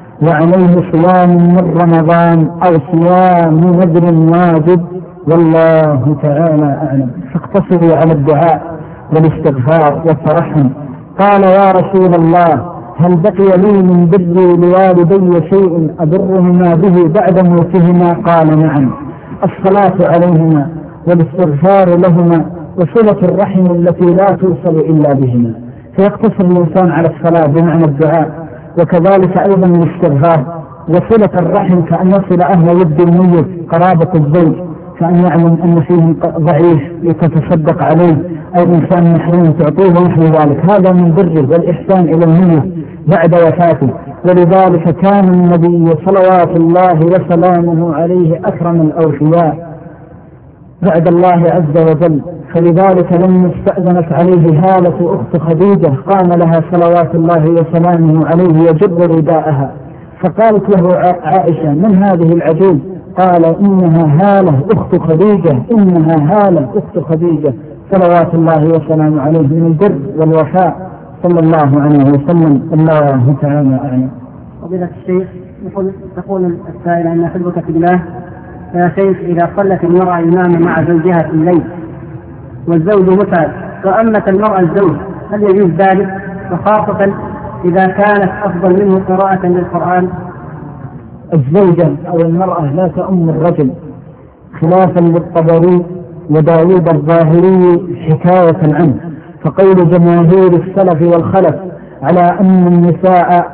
وعليه صيام من رمضان أو صيام نذر واجب، والله تعالى أعلم. فاقتصروا على الدعاء والاستغفار والترحم. قال يا رسول الله هل بقي لي من بري لوالدي شيء أبرهما به بعد موتهما؟ قال نعم، الصلاة عليهما والاستغفار لهما وصلة الرحم التي لا توصل إلا بهما. فيقتصر الإنسان على الصلاة بمعنى الدعاء، وكذلك أيضا الاستغفار وصلة الرحم كأن يصل أهل ود الميت قرابة الزوج، كأن يعلم أن فيه ضعيف لتتصدق عليه أو إنسان محروم تعطيه ونحو ذلك. هذا من بره والإحسان إلى الميت بعد وفاته. ولذلك كان النبي صلوات الله وسلامه عليه أكرم الأوفياء بعد الله عز وجل. فلذلك لما استأذنت عليه هالة أخت خديجة قام لها صلوات الله وسلامه عليه يجر رداءها، فقالت له عائشة من هذه العجوز؟ قال إنها هالة أخت خديجة، إنها هالة أخت خديجة، صلوات الله وسلامه عليه من البر والوفاء صلى الله عليه وسلم. الله تعالى أعلم. فضيلة الشيخ، تقول السائلة أن أحبك في الله يا شيخ، إذا صلت المرأة إماما مع زوجها في الليل والزوج متعب وأمت المرأة الزوج، هل يجوز ذلك؟ وخاصة إذا كانت أفضل منه قراءة للقرآن. الزوجة أو المرأة لا تؤم الرجل، خلافا للطبري وداود الظاهري حكاية عنه. فقول جماهير السلف والخلف على أن النساء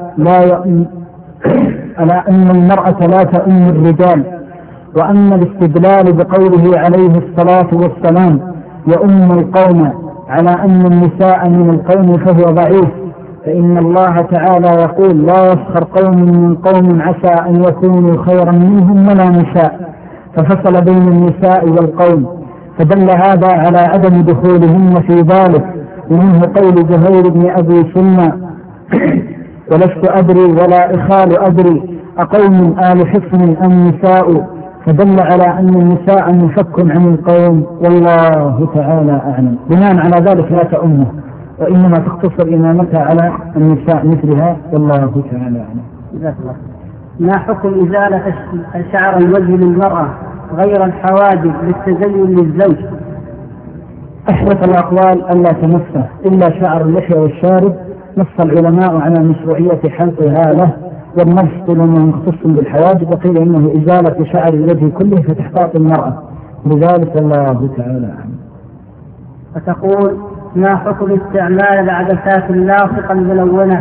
على أن المرأة لا تؤم الرجال، وأن الاستدلال بقوله عليه الصلاة والسلام يؤم القوم على أن النساء من القوم فهو ضعيف، فإن الله تعالى يقول لا يسخر قوم من قوم عسى أن يكونوا خيرا منهم ولا نساء، ففصل بين النساء والقوم، فدل هذا على عدم دخولهن في ذلك. ومنه قول زهير بن أبي سلمى ولست أدري ولا إخال أدري أقوم آل حصن أم نساء، فدل على أن النساء منفك عن القوم، والله تعالى أعلم. بناء على ذلك لا تؤمه، وإنما تقتصر إمامتها على النساء مثلها، والله تعالى أعلم. ما حكم إزالة شعر الوجه للمرأة غير الحواجب للتزين للزوج؟ أحرص الأقوال ألا تمسه إلا شعر اللحية والشارب. نص العلماء على مشروعية حلقها له، والنص لما مختص بالحواجب، وقيل إنه إزالة شعر الوجه كله فتحتاط المرأة، لذلك الله تعالى عنه. فتقول ما حكم استعمال العدسات اللاصقة الملونة؟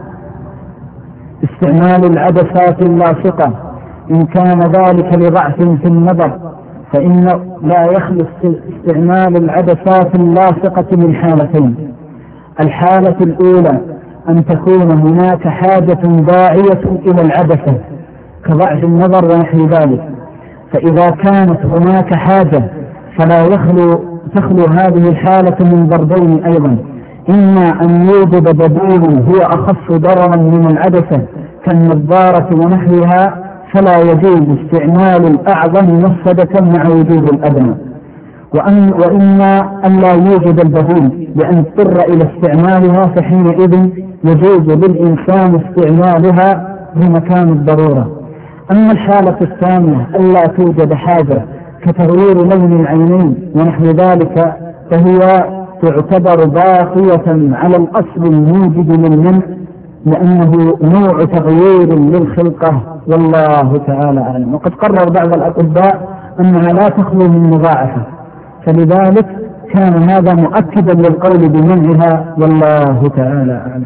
استعمال العدسات اللاصقة إن كان ذلك لضعف في النظر فإن لا يخلص استعمال العدسات اللاصقة من حالتين. الحالة الأولى أن تكون هناك حاجة داعية إلى العدسة كضعف النظر ونحو ذلك، فإذا كانت هناك حاجة فلا تخلو هذه الحالة من ضربين أيضا: إما أن يوجد بديل هو أخف ضررا من العدسة كالنظارة ونحوها، فلا يجوز استعمال الأعظم مفسدة مع وجود الأدنى، وإما أن لا يوجد البديل لأن اضطر إلى استعمالها، فحينئذ يجوز للإنسان استعمالها بمكان الضرورة. أما الحالة الثانية ألا توجد حاجة كتغيير لون العينين ونحو ذلك، فهي تعتبر باقية على الأصل الموجب للمنع، لأنه نوع تغيير للخلقة، والله تعالى أعلم. وقد قرر بعض الأطباء أنها لا تخلو من مضاعفة، فلذلك كان هذا مؤكدا للقول بمنعها، والله تعالى أعلم.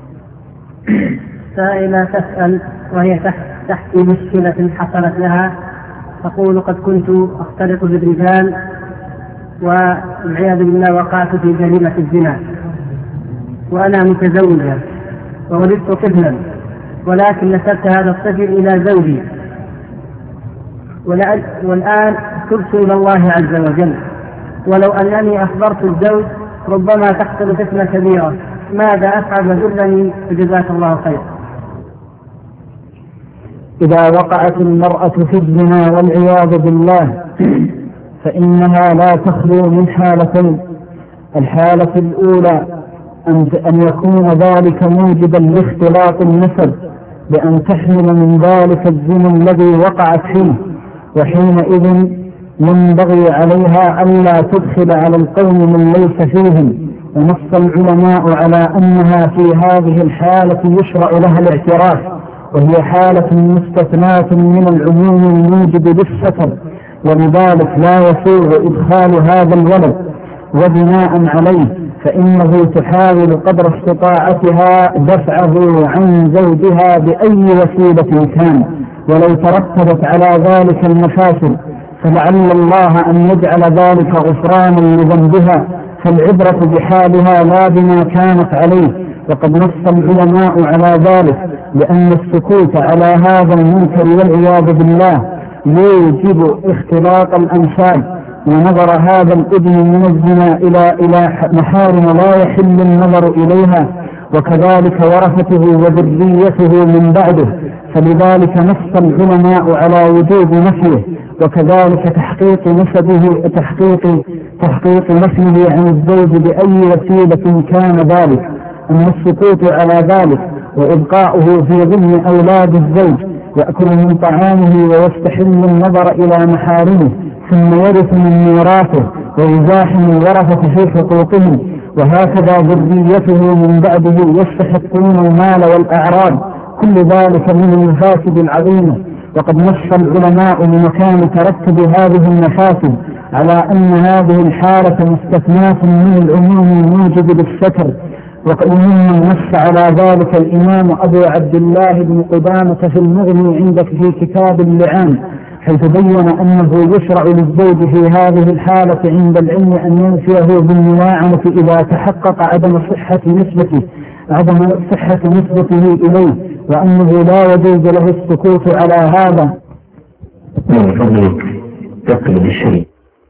سائلة تسأل وهي تحكي مشكلة حصلت لها، تقول قد كنت أختلط بالرجال والعياذ بالله وقعت في جريمة الزنا، وأنا متزوجة وولدت طفلا، ولكن نسبت هذا الطفل إلى زوجي، والآن تبت إلى الله عز وجل، ولو أنني أخبرت الزوج ربما تحصل فتنة كبيرة، ماذا أفعل؟ وذلني جزاك الله خير. إذا وقعت المرأة في الزنا والعياذ بالله فإنها لا تخلو من حالتين: الحالة الأولى أن يكون ذلك موجبا لاختلاط النسب بأن تحمل من ذلك الزنا الذي وقعت فيه، وحينئذ ينبغي عليها ألا تدخل على القوم من ليس فيهم. ونص العلماء على أنها في هذه الحالة يشرع لها الاعتراف، وهي حالة مستثناة من العموم الموجب للستر، ولذلك لا يسوغ إدخال هذا الولد. وبناء عليه فإنه تحاول قدر استطاعتها دفعه عن زوجها بأي وسيلة كان، ولو ترتبت على ذلك المفاسد فلعل الله أن يجعل ذلك غفرانا لذنبها، فالعبرة بحالها لا بما كانت عليه. وقد نص العلماء على ذلك، لأن السكوت على هذا المنكر والعياذ بالله يوجب اختلاط الأنساب، ونظر هذا الابن من الزنا إلى محارم لا يحل النظر إليها، وكذلك ورثته وذريته من بعده، فلذلك نص العلماء على وجوب نفيه، وكذلك تحقيق نسبه تحقيق نسبه عن الزوج بأي وسيلة كان ذلك. أما السكوت على ذلك وإبقاؤه في ضمن أولاد الزوج يأكل من طعامه ويستحل النظر إلى محارمه، ثم يرث من ميراثه ويزاحم الورثة في حقوقهم، وهكذا ذريته من بعده يستحقون المال والأعراض، كل ذلك من المفاسد العظيمة. وقد نص العلماء بمكان ترتب هذه المفاسد على أن هذه الحالة مستثناة من العموم الموجب للستر، وقد ممن نص على ذلك الإمام أبو عبد الله بن قدامة في المغني عندك في كتاب اللعان، حيث بين أنه يشرع للزوج في هذه الحالة عند العلم أن ينفيه بالملاعنة إذا تحقق عدم صحة نسبته إليه، وأنه لا يجوز له السكوت على هذا. من فضلك تقلب الشيء.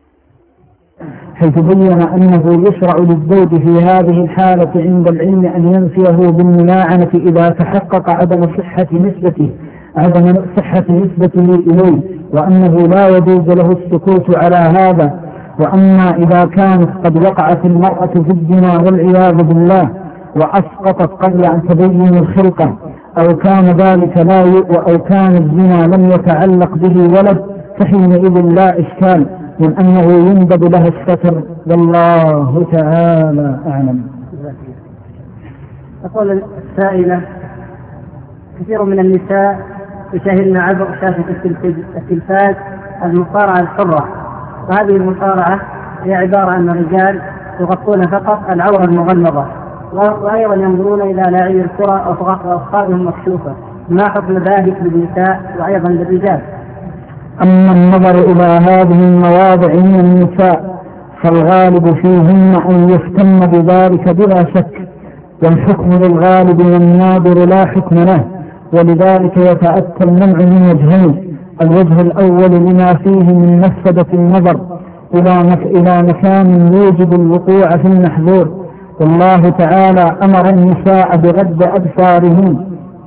حيث بين أنه يشرع للزوج في هذه الحالة عند العلم أن ينفيه بالملاعنة إذا تحقق عدم صحة نسبته إليه، وأنه لا يجوز له السكوت على هذا. وأما إذا كانت قد وقعت المرأة في الزنا والعياذ بالله وأسقطت قبل أن تبين الخلقة، أو كان الزنا لم يتعلق به ولد، فحينئذ لا إشكال من أنه يندب له الستر، والله تعالى أعلم. تقول السائلة: كثير من النساء يشاهدن عبر شاشة التلفاز المصارعة الحرة، وهذه المصارعة هي عبارة عن الرجال يغطون فقط العورة المغلظة، وأيضا ينظرون إلى لاعبي الكرة وأفخاذهم مكشوفة. ما حكم ذلك للنساء وأيضا للرجال؟ أما النظر إلى هذه المواضع من النساء فالغالب فيهن أن يهتم بذلك بلا شك، والحكم للغالب والنادر لا حكم له، ولذلك يتأتى المنع من وجهين: الوجه الأول لما فيه من مفسدة النظر إلى مكان يوجب الوقوع في المحظور، والله تعالى أمر النساء بغض أبصارهن،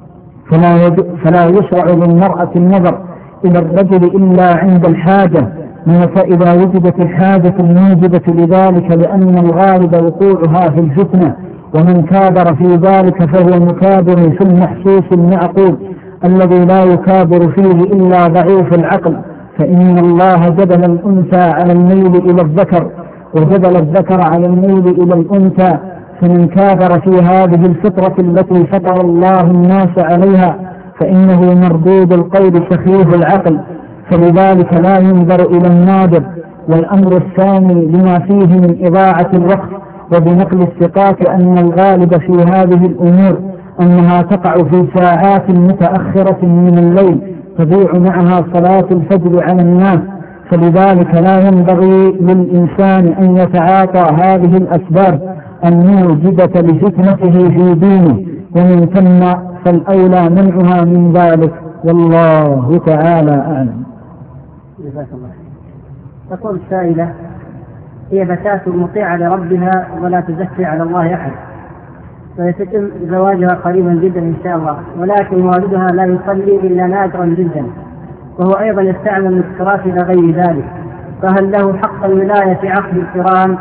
فلا يشرع للمرأة النظر إلى الرجل إلا عند الحاجة، فإذا وجدت الحاجة الموجبة لذلك، لأن الغالب وقوعها في الفتنة، ومن كابر في ذلك فهو مكابر في المحسوس المعقول الذي لا يكابر فيه إلا ضعيف العقل، فإن الله جبل الأنثى على الميل إلى الذكر، وجبل الذكر على الميل إلى الأنثى، فمن كابر في هذه الفطرة التي فطر الله الناس عليها فإنه مردود القول سخيف العقل، فلذلك لا ينظر إلى النادر. والأمر الثاني لما فيه من إضاعة الوقت وبنقل الثقات أن الغالب في هذه الأمور أنها تقع في ساعات متأخرة من الليل تضيع معها صلاة الفجر على الناس، فلذلك لا ينبغي للإنسان أن يتعاطى هذه الأسباب الموجبة لفتنته في دينه، ومن ثم فالأولى منعها من ذلك، والله تعالى أعلم. جزاك الله. تقول السائلة: هي فتاة مطيعة لربها ولا تزكي على الله أحد، فيتم زواجها قريبا جدا إن شاء الله، ولكن والدها لا يصلي إلا نادرا جدا، وهو أيضا يستعمل المسكرات إلى غير ذلك، فهل له حق الولاية في عقد القران؟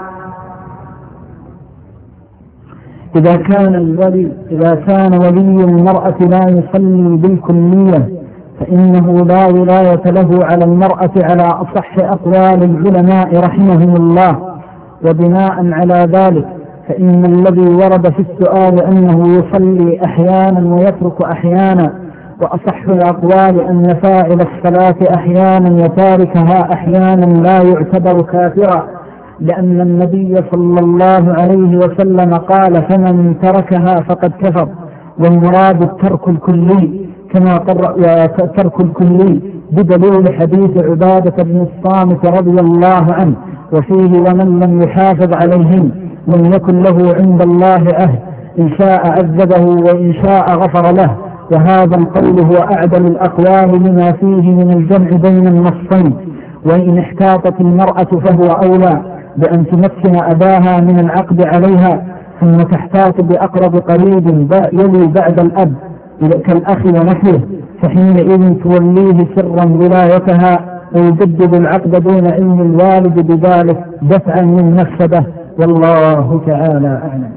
إذا كان ولي المرأة لا يصلي بالكلية فإنه لا ولاية له على المرأة على أصح أقوال العلماء رحمهم الله، وبناء على ذلك فإن الذي ورد في السؤال أنه يصلي أحيانا ويترك أحيانا، وأصح الأقوال أن فاعل الصلاة أحيانا وتاركها أحيانا لا يعتبر كافرا، لأن النبي صلى الله عليه وسلم قال: فمن تركها فقد كفر، والمراد الترك الكلي كما ترك الكلي بدليل حديث عبادة بن الصامت رضي الله عنه، وفيه: ومن لم يحافظ عليهم لم يكن له عند الله عهد، إن شاء عذبه وإن شاء غفر له. وهذا القول هو أعدل الأقوال لما فيه من الجمع بين النصين، وإن احتاطت المرأة فهو أولى بأن تمكن أباها من العقد عليها، ثم تحتاط بأقرب قريب يلي بعد الأب كالأخ ونحوه، فحينئذ توليه سرا ولايتها ويجدد العقد دون علم الوالد بذلك دفعا من مفسده، والله تعالى أعلم.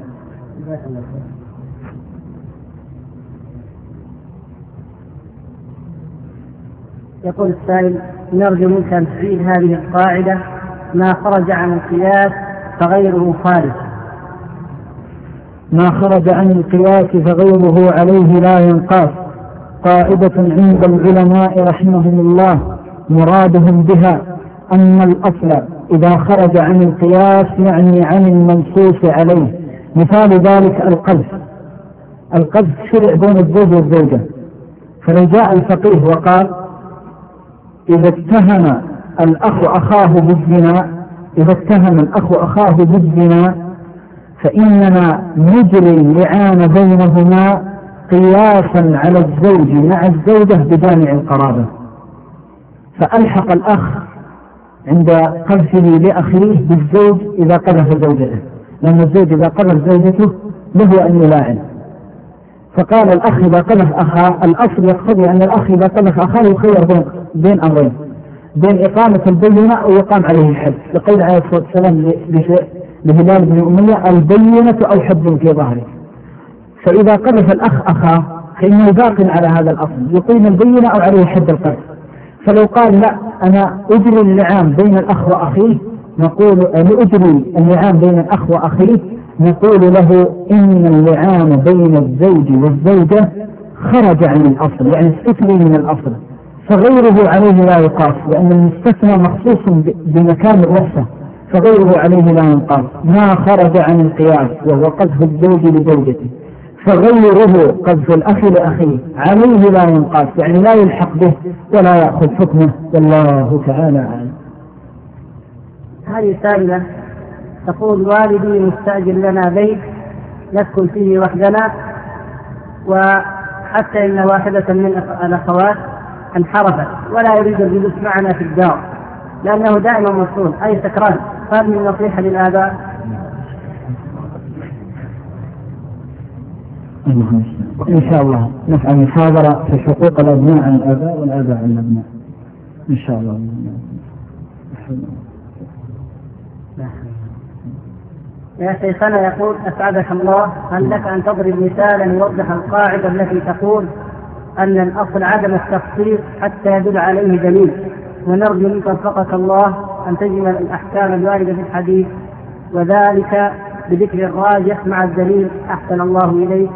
يقول السائل: نرجو منك أن تعيد هذه القاعدة: ما خرج عن القياس فغيره خارج. ما خرج عن القياس فغيره عليه لا ينقاس، قاعدة عند العلماء رحمهم الله مرادهم بها أن الأصل إذا خرج عن القياس يعني عن المنصوص عليه، مثال ذلك القذف شرع بين الزوج والزوجة. فلو جاء الفقيه وقال إذا اتهم الأخ أخاه بالزنا فإننا نجري اللعان بينهما قياسا على الزوج مع الزوجة بجامع القرابة، فألحق الأخ عند قذفه لأخيه بالزوج إذا قذف زوجته، لأن الزوج إذا قذف زوجته له أن يلاعن. فقال الأخ إذا قذف أخاه، الأصل يقتضي أن الأخ إذا قذف أخاه يخير بين أمرين، بين إقامة البينة أو يقام عليه الحد، لقول عليه الصلاة والسلام لهلال بن أمية البينة أو حد في ظهره. فإذا قذف الأخ أخاه فإنه باق على هذا الأصل، يقيم البينة أو عليه حد القذف. فلو قال لا أنا أجري اللعان بين الأخ وأخيه، نقول له إن اللعان بين الزوج والزوجة خرج عن الأصل، يعني استثني من الأصل، فغيره عليه لا يقاس، لأن المستثنى مخصوص بمكان الوصفة، فغيره عليه لا يقاس. ما خرج عن القياس وهو قذف الزوج لزوجته، فغيره قذف الأخ لأخيه عليه لا ينقاس، يعني لا يلحق به ولا يأخذ حكمه، والله تعالى أعلم. هذه سائلة تقول: والدي مستأجر لنا بيت نسكن فيه وحدنا، وحتى إن واحدة من الأخوات انحرفت ولا يريد الجلوس معنا في الدار لأنه دائما مصروف أي سكران، هل من نصيحة للآباء؟ إن شاء الله نفعل محاضرة في حقوق الأبناء عن الآباء والآباء عن الأبناء إن شاء الله. يا شيخنا يقول: أسعدك الله، هل لك أن تضرب مثالا يوضح القاعدة التي تقول أن الأصل عدم التخصيص حتى يدل عليه دليل، ونرجو منك وفقك الله أن تجمل الأحكام الواردة في الحديث وذلك بذكر الراجح مع الدليل، أحسن الله إليك.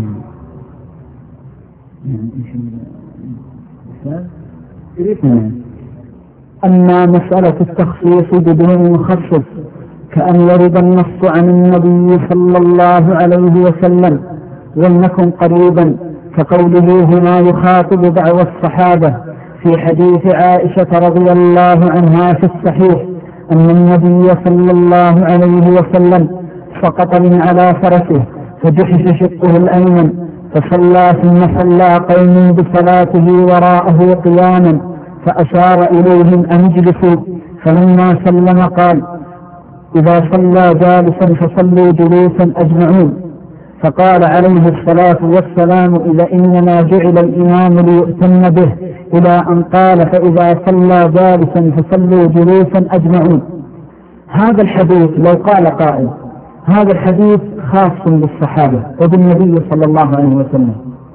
أما مسألة التخصيص بدون مخصص كأن يرد النص عن النبي صلى الله عليه وسلم ولنكن قريبا، كقوله هنا يخاطب دعوى الصحابة في حديث عائشة رضي الله عنها في الصحيح أن النبي صلى الله عليه وسلم سقط من على فرسه فجحش شقه الأيمن فصلى ثم صلى قوم بصلاته وراءه قياما فأشار إليهم أن اجلسوا، فلما سلم قال: إذا صلى جالسا فصلوا جلوسا أجمعون. فقال عليه الصلاة والسلام: إذا إنما جعل الإمام ليؤتم به، إلى أن قال: فإذا صلى جالسا فصلوا جلوسا أجمعون. هذا الحديث لو قال قائل هذا الحديث خاص بالصحابة وبالنبي صلى الله عليه وسلم،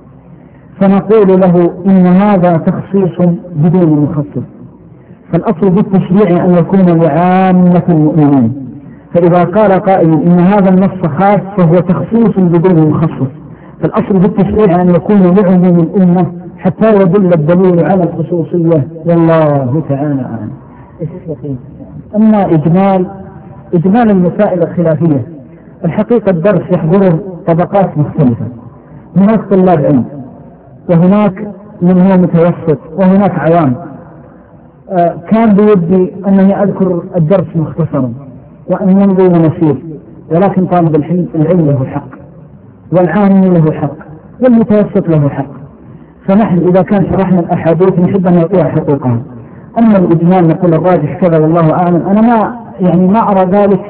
فنقول له إن هذا تخصيص بدون مخصص، فالأصل بالتشريع أن يكون لعامة المؤمنين. فإذا قال قائل إن هذا النص خاص فهو تخصيص بدون مخصص، فالأصل بالتشريع أن يكون لعموم الأمة حتى يدل الدليل على الخصوصية، والله تعالى أعلم. أما إجمال المسائل الخلافية، الحقيقة الدرس يحضره طبقات مختلفة، هناك طلاب علم وهناك من هو متوسط وهناك عوام. كان بودي أنني أذكر الدرس مختصرا وأن يمضي ونسير، ولكن طالب العلم له حق، والعام له حق، والمتوسط له حق، فنحن إذا كان شرحنا الأحاديث نحب أن نعطيها حقوقها. أما الإجمال نقول الراجح كذا والله أعلم، أنا ما أرى ذلك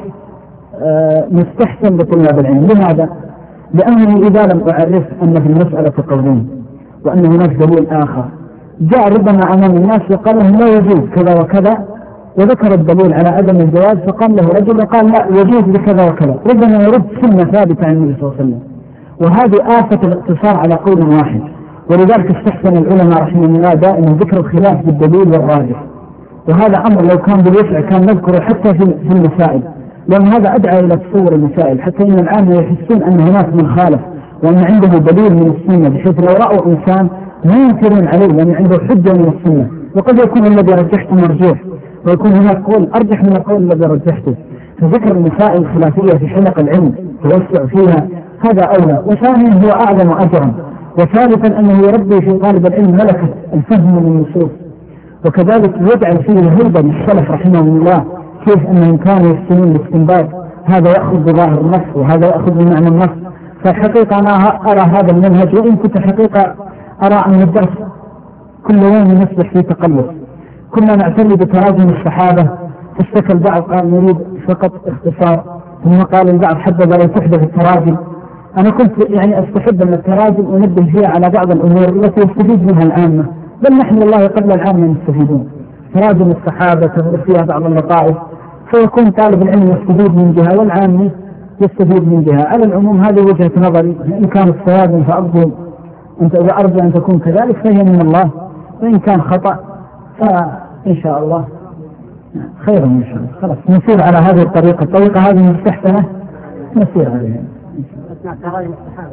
مستحسن لطلاب العلم. لماذا؟ لأنني إذا لم أعرف أن في المسألة قولين وأن هناك دليل آخر، جاء ربما أمام الناس وقال لهم لا يجوز كذا وكذا، وذكر الدليل على عدم الجواز، فقال له رجل قال لا يجوز بكذا وكذا، ربما يرد سنة ثابتة عن النبي صلى الله عليه وسلم، وهذه آفة الاقتصار على قول واحد. ولذلك استحسن العلماء رحمهم الله دائما ذكر الخلاف بالدليل والراجح، وهذا أمر لو كان بالوسع كان نذكره حتى في المسائل، لأن هذا أدعى إلى تصور المسائل، حتى إن العامة يحسون أن هناك من خالف وأن عنده دليل من السنة، بحيث لو رأوا إنسان ما ينكرون عليه لأن عنده حجة من السنة، وقد يكون الذي رجحته مرجوح ويكون هناك قول أرجح من القول الذي رجحته. فذكر المسائل الخلافية في حلق العلم توسع فيها هذا أولى. وثانيا هو أعظم أجرا. وثالثا أنه يربي في طالب العلم ملكة الفهم للنصوص، وكذلك يجعل فيه هيبة للسلف رحمه الله كيف أنهم كانوا يحسنون الاستنباط، هذا يأخذ بظاهر النص وهذا يأخذ بمعنى النص. فالحقيقة أنا أرى هذا المنهج، وإن كنت حقيقة أرى أن الدرس كل يوم يصبح فيه تقلص. كنا نعتني بتراجم الصحابة، فاشتكى البعض قال نريد فقط اختصار، ثم قال البعض حبذا لو تحدث التراجم. أنا كنت أستحب أن التراجم أنبه فيها على بعض الأمور التي يستفيد منها العامة، بل نحن والله قبل العامة نستفيدون. تراجم الصحابة تمر فيها بعض اللطائف، فيكون طالب العلم يستفيد من جهة والعامة يستفيد من جهة. على العموم هذه وجهة نظري، إن كان الصواب فأرجو إذا أرجو أن تكون كذلك فهي من الله، وإن كان خطأ فإن شاء الله خير إن شاء الله. خلاص نسير على هذه الطريقة هذه مستحسنة نسير عليها. تراجم الصحابة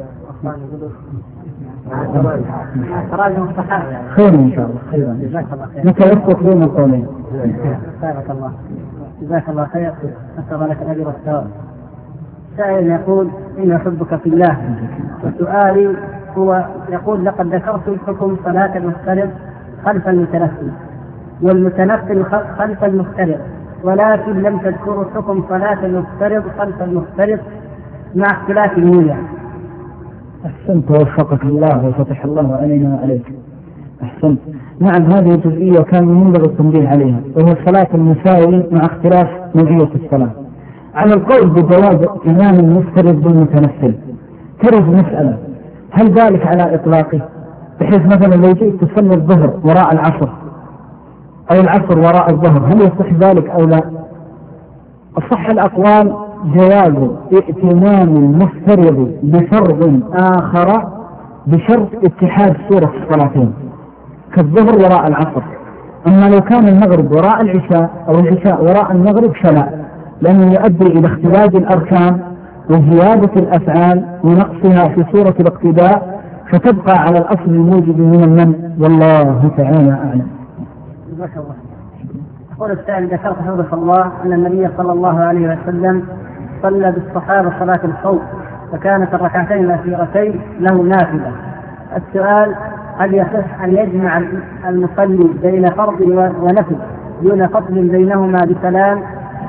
تراجم الصحابة خير إن شاء الله. خير متى يسقط بين القولين. جزاك الله جزاك الله خير، أسأل لك الأجر والثواب. سائل يقول إن أحبك في الله، وسؤالي هو يقول لقد ذكرت الحكم صلاة المفترض خلف المتنفل والمتنفل خلف المفترض، ولكن لم تذكروا حكم صلاة المفترض خلف المفترض مع اختلاف النية. أحسنت ووفقك الله وفتح الله علينا وعليك. أحسنت. نعم هذه جزئية كان ينبغي التنبيه عليها، وهو صلاة المسائل مع اختلاف نوعية الصلاة. على القول بجواز إمام المفترض بالمتنفل ترد مسألة، هل ذلك على إطلاقه؟ بحيث مثلا لو جئت تصلي الظهر وراء العصر أو العصر وراء الظهر هل يصح ذلك أو لا؟ أصح الأقوال جواز ائتمام المفترض بفرض آخر بشرط اتحاد صورة الصلاتين كالظهر وراء العصر. أما لو كان المغرب وراء العشاء أو العشاء وراء المغرب فلا، لأنه يؤدي إلى اختلاج الأركان وزيادة الأفعال ونقصها في صورة الاقتداء، فتبقى على الأصل الموجب من المنع، والله تعالى أعلم. جزاك الله. يقول السائل ذكرت حفظك الله أن النبي صلى الله عليه وسلم صلى بالصحابة صلاة الخوف، فكانت الركعتين الأخيرتين له نافلة. السؤال هل يصح أن يجمع المصلي بين فرض ونفل دون فصل بينهما بسلام؟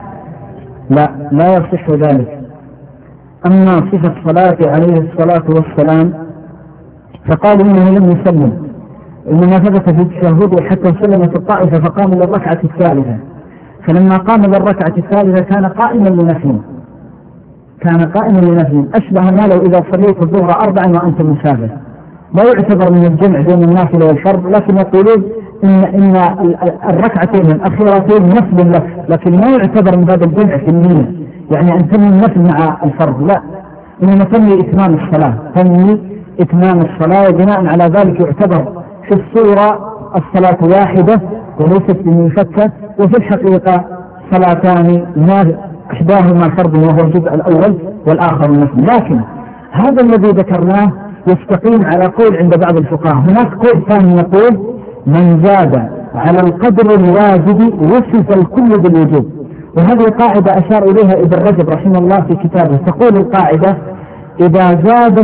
لا يصح ذلك. أما صفة الصلاة عليه الصلاة والسلام فقالوا إنه لم يسلم، إنما ثبت في التشهد حتى سلمت الطائفة فقام للركعة الثالثة، فلما قام للركعة الثالثة كان قائما لنفل أشبه ما لو إذا صليت الظهر 4 وأنت مسافر، لا يعتبر من الجمع بين النافلة والفرض، لكن يقولون إن الركعتين الأخيرتين نفل لك، لكن ما يعتبر من باب الجمع في النية، يعني أن تنوي النفل مع الفرض، لا، إنما تنوي إتمام الصلاة، وبناء على ذلك يعتبر في الصورة الصلاة واحدة وليست بمنفكة، وفي الحقيقة صلاتان إحداهما فرض وهو الجزء الأول والآخر نفل. لكن هذا الذي ذكرناه يستقيم على قول عند بعض الفقهاء. هناك قول ثاني يقول من زاد على القدر الواجب وصف الكل بالوجوب، وهذه قاعدة أشار إليها ابن رجب رحمه الله في كتابه. تقول القاعدة إذا زاد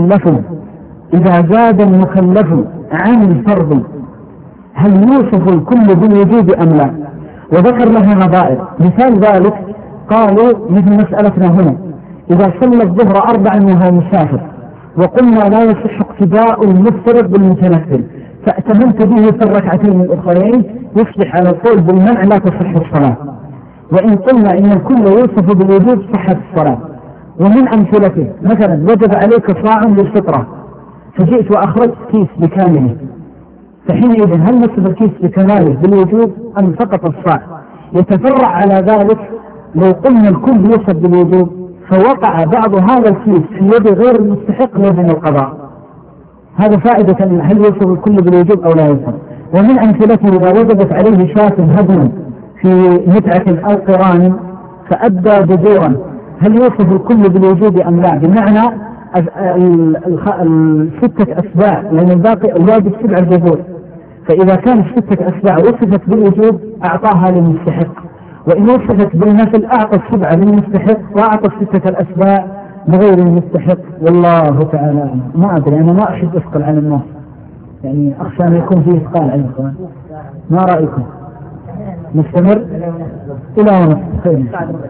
المكلف عن الفرض هل يوصف الكل بالوجوب أم لا؟ وذكر لها نظائر. مثال ذلك قالوا مثل مسألتنا هنا، إذا صلى الظهر 4 وهو مسافر وقلنا لا يصح اقتداء المفترض بالمتنفل فأتممت به في الركعتين الأخرين، يصبح على القول بالمنع لا تصح الصلاة. وإن قلنا إن الكل يوصف بالوجوب صحت الصلاة. ومن أمثلته مثلا وجب عليك صاع للفطرة فجئت وأخرجت كيس بكامله، فحينئذ هل نصف الكيس بكماله بالوجوب أم فقط الصاع؟ يتفرع على ذلك لو قلنا الكل يوصف بالوجوب فوقع بعض هذا الكيس في يد غير المستحق لازم القضاء. هذا فائدة هل يوصف الكل بالوجوب أو لا يوصف. ومن أمثلته إذا وجبت عليه شاة هدم في متعة أو قران فأدى جذورا هل يوصف الكل بالوجوب أم لا؟ بمعنى 6 أسباع، لأن الباقي الواجب 7 جذور، فإذا كان 6 أسباع وصفت بالوجوب أعطاها للمستحق. وإن وصفت بالمثل أعطى السبعة للمستحق وأعطى الستة الأسباع لغير المستحق، والله تعالى ما أدري. أنا ما أحب أثقل على الناس، يعني أخشى أن يكون فيه إثقال على الإخوان. ما رأيكم؟ نستمر إلى ونصف. خير.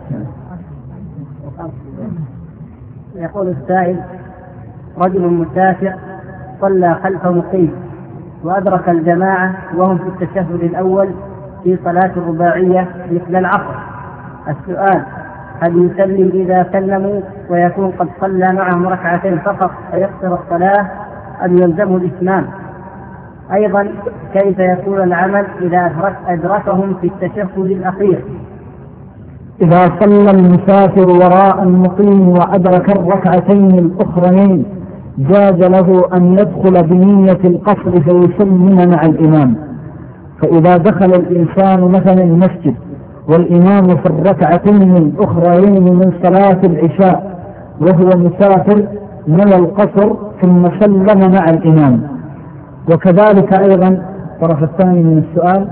يقول السائل: رجل مسافر صلى خلف مقيم وأدرك الجماعة وهم في التشهد الأول في صلاة الرباعية مثل العصر. السؤال: هل يسلم إذا سلموا ويكون قد صلى معهم ركعتين فقط فيقصر الصلاة أم يلزمه الإتمام؟ أيضا كيف يكون العمل إذا أدركهم في التشهد الأخير؟ إذا صلى المسافر وراء المقيم وأدرك الركعتين الأخرين جاز له أن يدخل بنية القصر فيسلم مع الإمام. فإذا دخل الإنسان مثلا المسجد والإمام في الركعتين الأخرين من صلاة العشاء وهو مسافر نوى القصر ثم سلم مع الإمام. وكذلك أيضا الطرف الثاني من السؤال: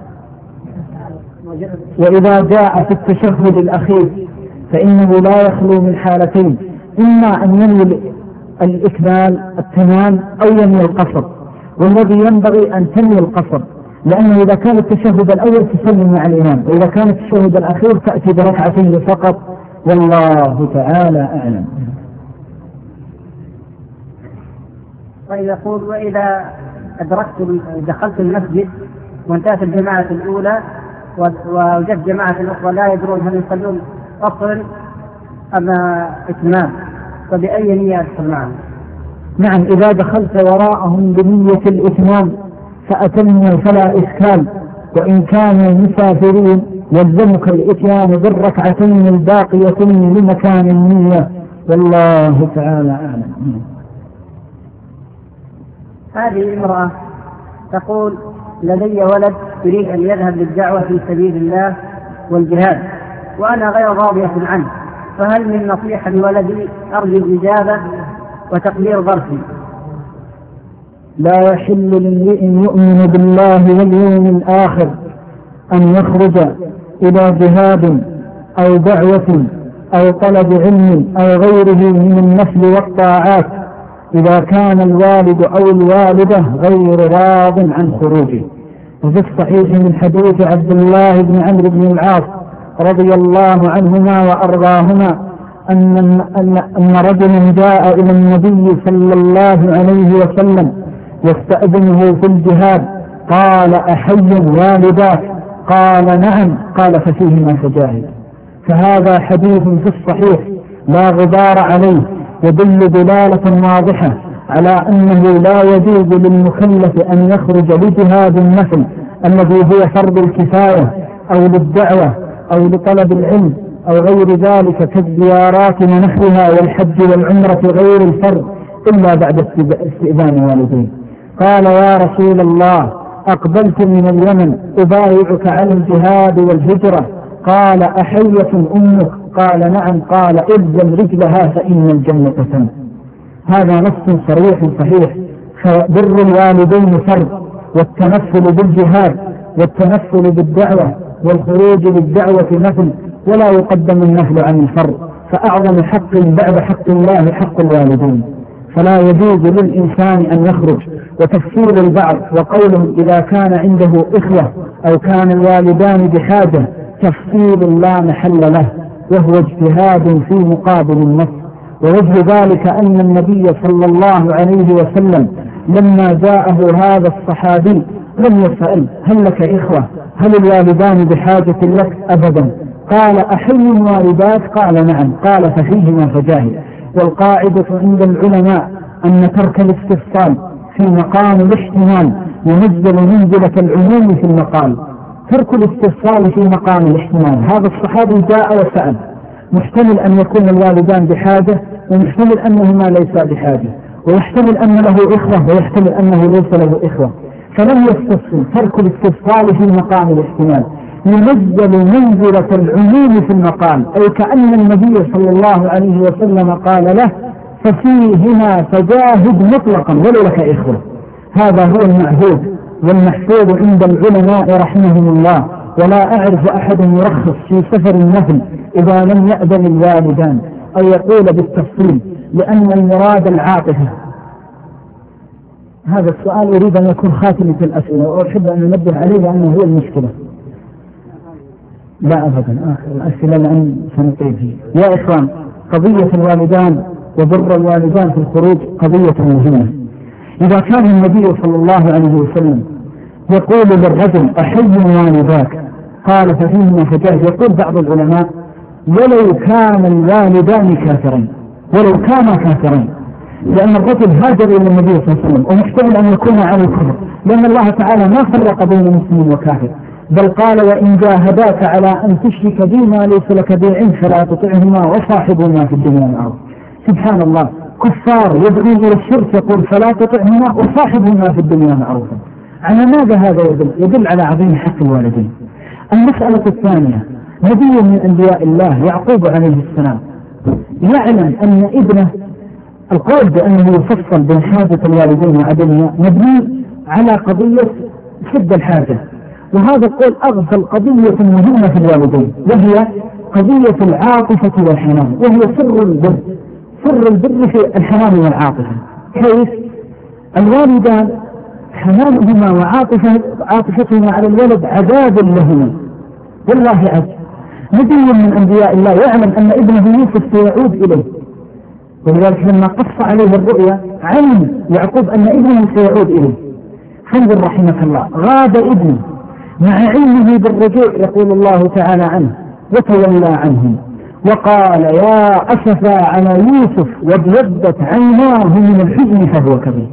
وإذا جاء في التشهد الأخير فإنه لا يخلو من حالتين: إما أن ينوي الإكمال التمام أو ينوي القصر، والذي ينبغي أن تنوي القصر، لأنه إذا كان التشهد الأول تسلم مع الإمام، وإذا كان التشهد الأخير تأتي بركعتين فقط، والله تعالى أعلم. طيب يقول: وإذا دخلت المسجد وانتهت الجماعة الأولى ووجدت جماعة الأخرى لا يدرون هل يصلون قصر أم إتمام، فبأي نية أدخل معهم؟ نعم، إذا دخلت وراءهم بنية الإتمام فأتموا فلا إشكال، وإن كانوا مسافرين يلزمك الإتيان بالركعتين الباقيتين لمكان النية، والله تعالى أعلم. هذه امرأة تقول: لدي ولد يريد أن يذهب للدعوة في سبيل الله والجهاد وأنا غير راضية عنه، فهل من نصيحة لولدي أرجو الإجابة وتقدير ظرفي؟ لا يحل لامرئ يؤمن بالله واليوم الآخر أن يخرج إلى جهاد أو دعوة أو طلب علم أو غيره من النفل والطاعات إذا كان الوالد أو الوالدة غير راض عن خروجه. وفي الصحيح من حديث عبد الله بن عمرو بن العاص رضي الله عنهما وأرضاهما أن رجلا جاء إلى النبي صلى الله عليه وسلم يستأذنه في الجهاد، قال: أحي والداك؟ قال: نعم. قال: ففيهما فجاهد. فهذا حديث في الصحيح لا غبار عليه، يدل دلالة واضحة على أنه لا يجوز للمكلف أن يخرج لجهاد النفل الذي هو فرض الكفاية أو للدعوة أو لطلب العلم أو غير ذلك كالزيارات ونحوها والحج والعمرة غير الفرض إلا بعد استئذان والديه. قال: يا رسول الله، أقبلت من اليمن أبايعك على الجهاد والهجرة. قال: أحية أمك؟ قال: نعم. قال: إلزم رجلها فإن الجنة تم. هذا نص صريح صحيح. فبر الوالدين فرض، والتنفل بالجهاد والتنفل بالدعوة والخروج للدعوة نفل، ولا يقدم النفل عن الفرض، فأعظم حق بعد حق الله حق الوالدين، فلا يجوز للإنسان أن يخرج. وتفسير البعض وقولهم إذا كان عنده إخوة أو كان الوالدان بحاجة تفصيل لا محل له، وهو اجتهاد في مقابل النص. ووجه ذلك أن النبي صلى الله عليه وسلم لما جاءه هذا الصحابي لم يسأل: هل لك إخوة؟ هل الوالدان بحاجة لك؟ أبدا. قال: أحي والداك؟ قال: نعم. قال: ففيهما فجاهد. والقاعدة عند العلماء أن ترك الاستفصال في مقام الاحتمال ينزل منزلة العموم في المقال. ترك الاستفصال في مقام الاحتمال، هذا الصحابي جاء وسأل، محتمل أن يكون الوالدان بحاجة، ومحتمل أنهما ليس بحاجة، ويحتمل أن له إخوة، ويحتمل أنه ليس له إخوة، فلم يستفصل. ترك الاستفصال في مقام الاحتمال ينزل منزلة العموم في المقال، أي كأن النبي صلى الله عليه وسلم قال له: ففيهما فجاهد مطلقا ولو لك إخوة. هذا هو المعهود والمحفوظ عند العلماء رحمهم الله، ولا أعرف أحد يرخص في سفر النفل إذا لم يأذن الوالدان أو يقول بالتفصيل، لأن المراد العاطفة. هذا السؤال أريد أن يكون خاتمة الأسئلة، وأحب أن أنبه عليه لأنه هو المشكلة. لا أبدا، آخر الأسئلة لأن سنطيل فيه. يا إخوان، قضية الوالدان وبر الوالدان في الخروج قضية مهمة. إذا كان النبي صلى الله عليه وسلم يقول للرجل أحي والداك قال ففيهما فجاج، يقول بعض العلماء ولو كان الوالدان كافرين، ولو كانا كافرين، لأن الرجل هاجر إلى النبي صلى الله عليه وسلم ومحتمل أن يكون على الكفر، لأن الله تعالى ما فرق بين مسلم وكافر، بل قال وإن جاهداك على أن تشرك بي ما ليس لك به علم فلا تطعهما وصاحبهما في الدنيا معروف. سبحان الله، كفار يدعون إلى الشرك يقول فلا تطعهما وصاحبهما في الدنيا معروفا. على ماذا هذا يدل؟ يدل على عظيم حق الوالدين. المسألة الثانية، نبي من أنبياء الله يعقوب عليه السلام يعلم أن ابنه، القول بأنه يفصل بين حاجة الوالدين وعدمها مبني على قضية سد الحاجة، وهذا القول أغفل قضية مهمة في الوالدين، وهي قضية العاطفة والحنان، وهي سر البر، سر البر في الحنان والعاطفة. كيف؟ الوالدان حنانهما وعاطفتهما على الولد عذاب لهما، والله عز. نبي من أنبياء الله يعلم أن ابنه يوسف سيعود إليه، ولذلك لما قص عليه الرؤيا علم يعقوب أن ابنه سيعود إليه. فانظر رحمك الله، غاب ابنه مع علمه بالرجوع، يقول الله تعالى عنه وتولى عنهم وقال يا أسفا على يوسف وابيضت عيناه من الحزن فهو كبير.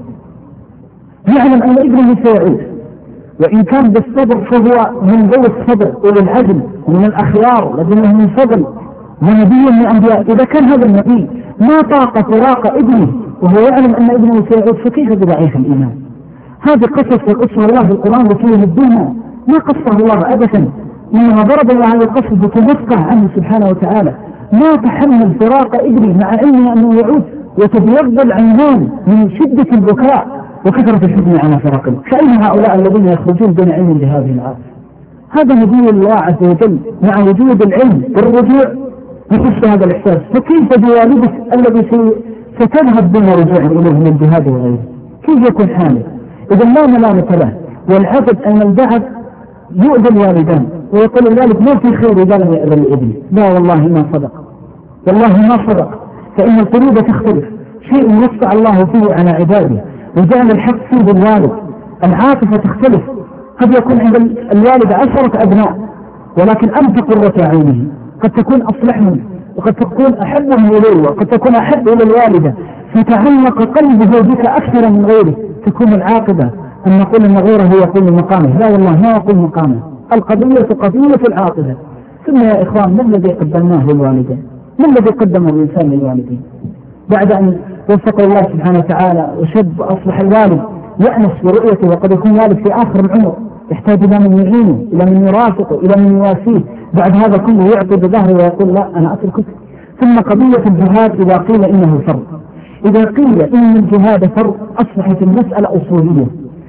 يعلم أن ابنه سيعود، وإن كان بالصبر فهو من ذوي الصبر أولي العزم ومن الأخيار لديهم من فضل ونبي من أنبياء. إذا كان هذا النبي ما طاق فراق ابنه وهو يعلم أن ابنه سيعود، فكيف بضعيف الإيمان؟ هذه قصص يقصها الله في القرآن وفيه الدنيا، ما قصه الله أبدا، إنما ضرب الله هذا القصص بتنفقه عنه سبحانه وتعالى. ما تحمل فراق ابنه مع علمه أنه يعود وتبيض العينان من شدة البكاء وكثرة الحزن على فراقه. فأين هؤلاء الذين يخرجون دون علم بهذه الآية؟ هذا نبي الله عز وجل مع وجود العلم والرجوع يحس هذا الإحساس، فكيف بوالدك الذي ستذهب بنا رجوعا إليه من الجهاد وغيره؟ كيف يكون حامل؟ إذا لا ملامة له. والعجب أن البعض يؤذي الوالدان ويقول ذلك ما في خير إذا لم يأذن لابنه. لا والله ما صدق، والله ما صدق، فإن القلوب تختلف، شيء وسع الله فيه على عباده وجعل الحق فيه بالوالد. العاطفة تختلف، قد يكون عند الوالد 10 أبناء ولكن أنت قرة عينه، قد تكون أصلحهم وقد تكون أحبهم إليه وقد تكون أحب إلى الوالدة، فتعلق قلبه بك أكثر من غيره. تكون العاقبة أن نقول أن غيره يقول مقامه، لا والله ما يقول مقامه، القضية قضية العاقبة. ثم يا إخوان، ما الذي قدمناه للوالدين؟ ما الذي قدمه الإنسان للوالدين؟ بعد أن وفق الله سبحانه وتعالى وشب أصلح الوالد يأنس برؤيته، وقد يكون والد في آخر العمر يحتاج إلى من يعينه، إلى من يرافقه، إلى من يواسيه، بعد هذا كله يعطي بظهره ويقول لا أنا أتركك. ثم قضية الجهاد إذا قيل إنه فرض، إذا قيل إن الجهاد فرض أصبحت المسألة أصولية،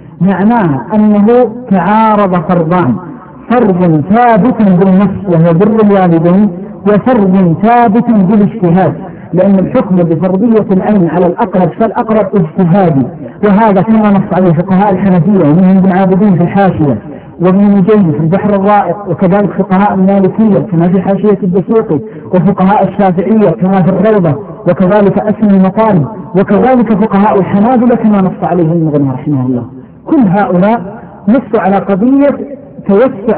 معناها أنه تعارض فرضان، فرض ثابت بالنص وهو بر الوالدين، وفرض ثابت بالاجتهاد، لأن الحكم بفرضية العين على الأقرب فالأقرب اجتهادي، وهذا كما نص عليه فقهاء الحنفية ومنهم ابن عابدين في الحاشية وابن مجيد في البحر الرائق، وكذلك فقهاء المالكية كما في حاشية الدسوقي، وفقهاء الشافعية كما في الروضة، وكذلك أسم المطالب، وكذلك فقهاء الحنابلة كما نص عليه المغني رحمه الله. كل هؤلاء نصوا على قضية توسع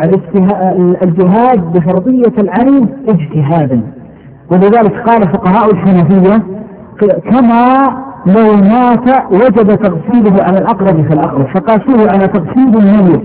الجهاد بفرضية العين اجتهادا، ولذلك قال فقهاء الحنفية كما لو مات وجب تغسيله على الأقرب فالأقرب، فقاسوه على تغسيل الميت،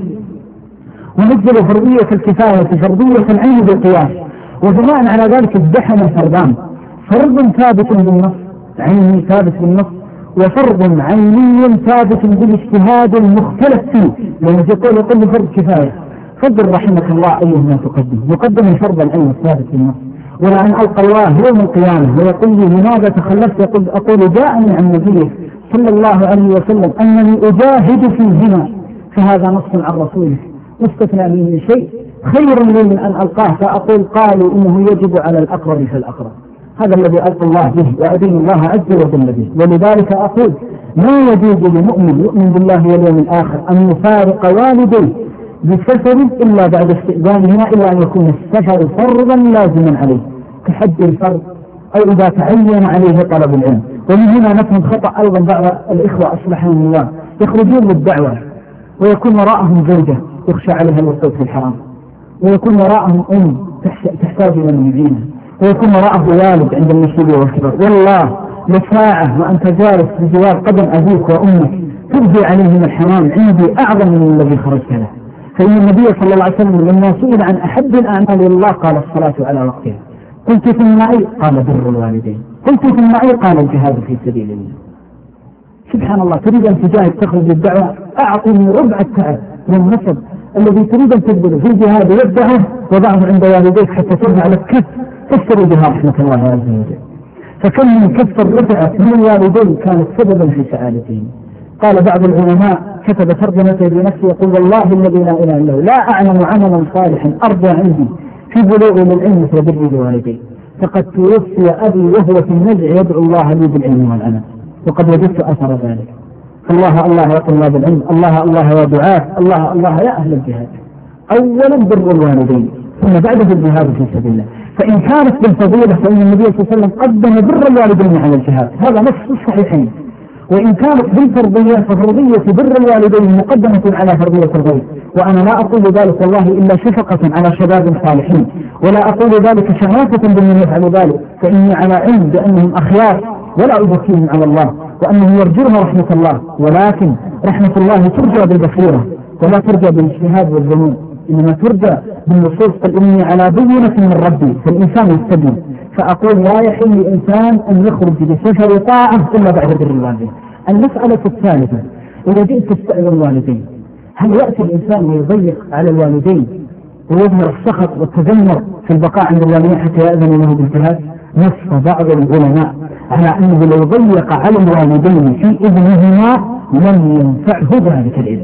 ونزلوا فرضية الكفاية في فرضية العين بالقياس، وبناء على ذلك ازدحم الفرضان، فرض ثابت بالنص عيني ثابت بالنص، وفرض عيني ثابت بالاجتهاد المختلف فيه، لأنه يقول فرض كفاية. فضل رحمك الله أيهما يقدم الفرض العين الثابت بالنص، ولأن ألقى الله يوم القيامة ويقول لي لماذا تخلفت؟ أقول جاءني عن نبيه صلى الله عليه وسلم أنني أجاهد فيهما، فهذا نص عن رسوله مستثنى من شيء خير لي من أن ألقاه فأقول قالوا إنه يجب على الأقرب فالأقرب. هذا الذي ألقى الله به وأدين الله عز وجل به. ولذلك أقول ما يجوز لمؤمن يؤمن بالله واليوم الآخر أن يفارق والديه بسفر إلا بعد استئذانهما، إلا أن يكون السفر فرضا لازما عليه كحد الفرض أو إذا تعين عليه طلب العلم. ومن هنا نفهم خطأ أيضا بعض الإخوة أصلحهم الله يخرجون للدعوة ويكون وراءهم زوجة يخشى عليها الوقوع في الحرام، ويكون وراءهم تحتاج إلى المعينة، ويكون وراءه والد عند المسؤولية والكبر. والله لساعة وأنت جالس بجوار قدم أبيك وأمك تبدي عليهم الحرام عندي أعظم من الذي خرجت له. فإن النبي صلى الله عليه وسلم لما سئل عن أحب الأعمال لله قال الصلاة على وقتها. قلت ثم أي؟ قال بر الوالدين. قلت ثم أي؟ قال الجهاد في سبيل الله. سبحان الله، تريد أن تجاهد تخرج للدعوة أعطني ربع التعب والنسب الذي تريد أن تبذله في الجهاد والدعوة وضعه عند والديك حتى ترجع لك كف تشتري بها رحمة الله عز وجل. فكم من كف رفعت من الوالدين كانت سببا في سعادتهم. قال بعض العلماء كتب ترجمته بنفسه يقول والله الذي لا إله إلا هو لا أعلم عملا صالحا أرجى عندي في بلوغ للعلم مثل بر الوالدين. فقد توفي أبي وهو في النزع يدعو الله لي بالعلم والعمل وقد وجدت أثر ذلك. الله الله يا طلاب العلم، الله الله يا دعاة، الله الله يا أهل الجهاد. أولا بر الوالدين ثم بعده الجهاد في سبيل الله. فإن كانت بالفضيلة فإن النبي صلى الله عليه وسلم قدم بر الوالدين على الجهاد، هذا نص الصحيحين. وإن كانت بالفرضية ففرضية بر الوالدين مقدمة على فرضية الغير. وأنا لا أقول ذلك والله إلا شفقة على شباب صالحين، ولا أقول ذلك شماتة بمن يفعل ذلك، فإني على علم بأنهم أخيار ولا أبكيهم على الله وأنهم يرجون رحمة الله. ولكن رحمة الله ترجى بالبصيرة ولا ترجى بالاجتهاد والذنوب، إنما ترجى بالنصوص. قل إني على بينة من ربي فالإنسان يستجيب. فأقول لا يحل لإنسان أن يخرج بسفر طاعة إلا بعد بر الوالدين. المسألة الثالثة إذا جئت تستأذن الوالدين، هل يأتي الإنسان ويضيق على الوالدين ويظهر السخط والتذمر في البقاء عند الوالدين حتى يأذن له بالجهاد؟ نص بعض العلماء على أنه لو ضيق على الوالدين في إذنهما لم ينفعه ذلك الإذن.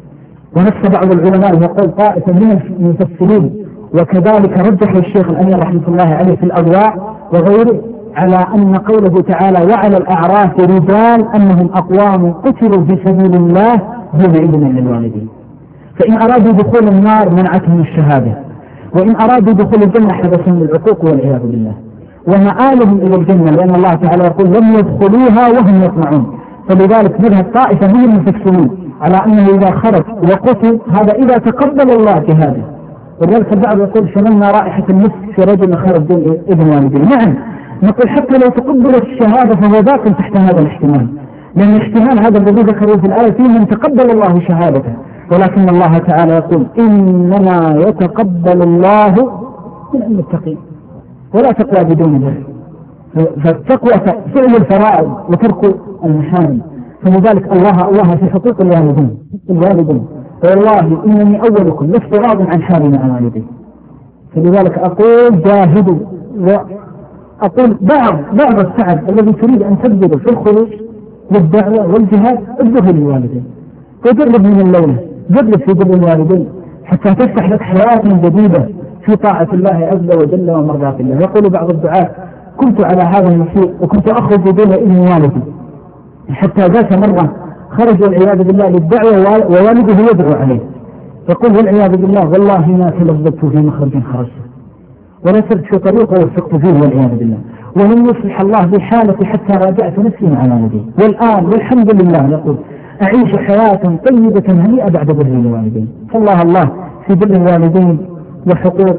ونص بعض العلماء يقول طائفة من المفسرين وكذلك رجح الشيخ الأمير رحمة الله عليه في الأضواء وغيره على أن قوله تعالى وعلى الأعراف رجال أنهم أقوام قتلوا في سبيل الله دون إذن للوالدين. فإن أرادوا دخول النار منعتهم الشهادة، وإن أرادوا دخول الجنة حدثهم العقوق والعياذ بالله، ومآلهم إلى الجنة، لأن الله تعالى يقول لم يدخلوها وهم يطمعون. فلذلك مذهب طائفة من المفسرين على أنه إذا خرج وقتل هذا إذا تقبل الله جهاده. ولذلك البعض يقول شملنا رائحة المسك في رجل خرج دون إذن والديه. نعم نقول حتى لو تقبلت الشهادة فهو باق تحت هذا الاحتمال، لأن الاحتمال هذا الذي ذكره في الآية فيه من تقبل الله شهادته، ولكن الله تعالى يقول إنما يتقبل الله من المتقين ولا تقوى بدون ذلك. فالتقوى فعل الفرائض وترك المحارم. فلذلك الله في حقوق الوالدين والله إنني أولكم لست راض عن حالي مع والدي. فلذلك أقول جاهدوا، وأقول بعض السعد الذي تريد أن تبذله في الخروج للدعوة والجهاد ابذله للوالدين وجرب من الليلة، جرب في بر الوالدين حتى تفتح لك حياة جديدة في طاعة الله عز وجل ومرضاة الله. يقول بعض الدعاة كنت على هذا المسير وكنت أخرج دون إذن والدي، حتى ذات مرة خرج والعياذ بالله للدعوة ووالده يدعو عليه، يقول والعياذ بالله والله ما تلذذت في مخرج خرجته ولا سرت في طريقه وفقت فيه والعياذ بالله، ولم يصلح الله بحالتي حتى راجعت نفسي مع والدي، والآن والحمد لله يقول أعيش حياة طيبة هنيئة بعد بر الوالدين. فالله الله في بر الوالدين وحقوق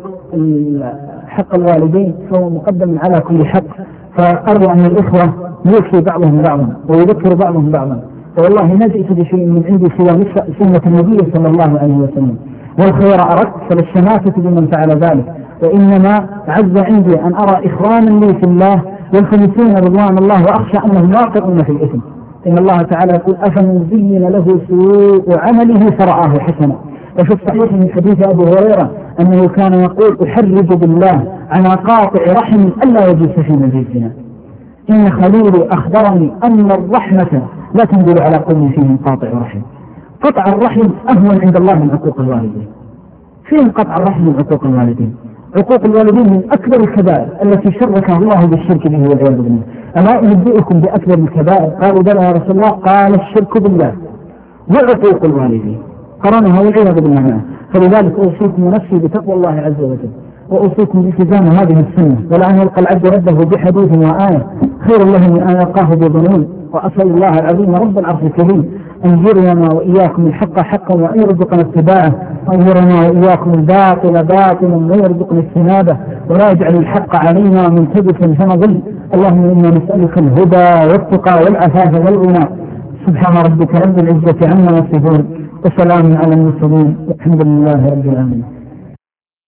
حق الوالدين فهو مقدم على كل حق. فأرجو أن الإخوة يوفي بعضهم بعضا ويذكر بعضهم بعضا. والله ما جئت بشيء من عندي سوى سنة النبي صلى الله عليه وسلم، والخير أردت فللشماتة بمن فعل ذلك، وإنما عز عندي أن أرى إخوانا لي في الله يلتمسون رضوان الله وأخشى أنهم واقعون في الإثم. إن الله تعالى يقول أفمن زين له سوء عمله فرآه حسنا. وفي الصحيح من حديث أبو هريرة أنه كان يقول أحرج بالله على قاطع رحم ألا يجوز في مزيدنا. إن خليلي أخبرني أن الرحمة لا تنزل على قوم فيهم قاطع رحم. قطع الرحم أهون عند الله من عقوق الوالدين. فيهم قطع الرحم وعقوق الوالدين. عقوق الوالدين من أكبر الكبائر التي شركها الله بالشرك به والعياذ بالله. ألا أنبئكم بأكبر الكبائر؟ قالوا بلى يا رسول الله. قال الشرك بالله وعقوق الوالدين، قرنها والعياذ بالله معه. فلذلك أوصيكم ونفسي بتقوى الله عز وجل، وأوصيكم بالتزام هذه السنة، ولأن يلقى العبد ربه بحديث وآية خير له من أن يلقاه بظنون. وأسأل الله العظيم رب العرش الكريم أن يرينا وإياكم الحق حقا وأن يرزقنا اتباعه، وأن يرينا وإياكم الباطل باطلا ويرزقنا اجتنابه، ولا يجعل الحق علينا منتبسا فنضل. اللهم إنا نسألك الهدى والتقى والعفاف والغنى. سبحان ربك رب العزة عما يصفون وسلام على المرسلين والحمد لله رب العالمين.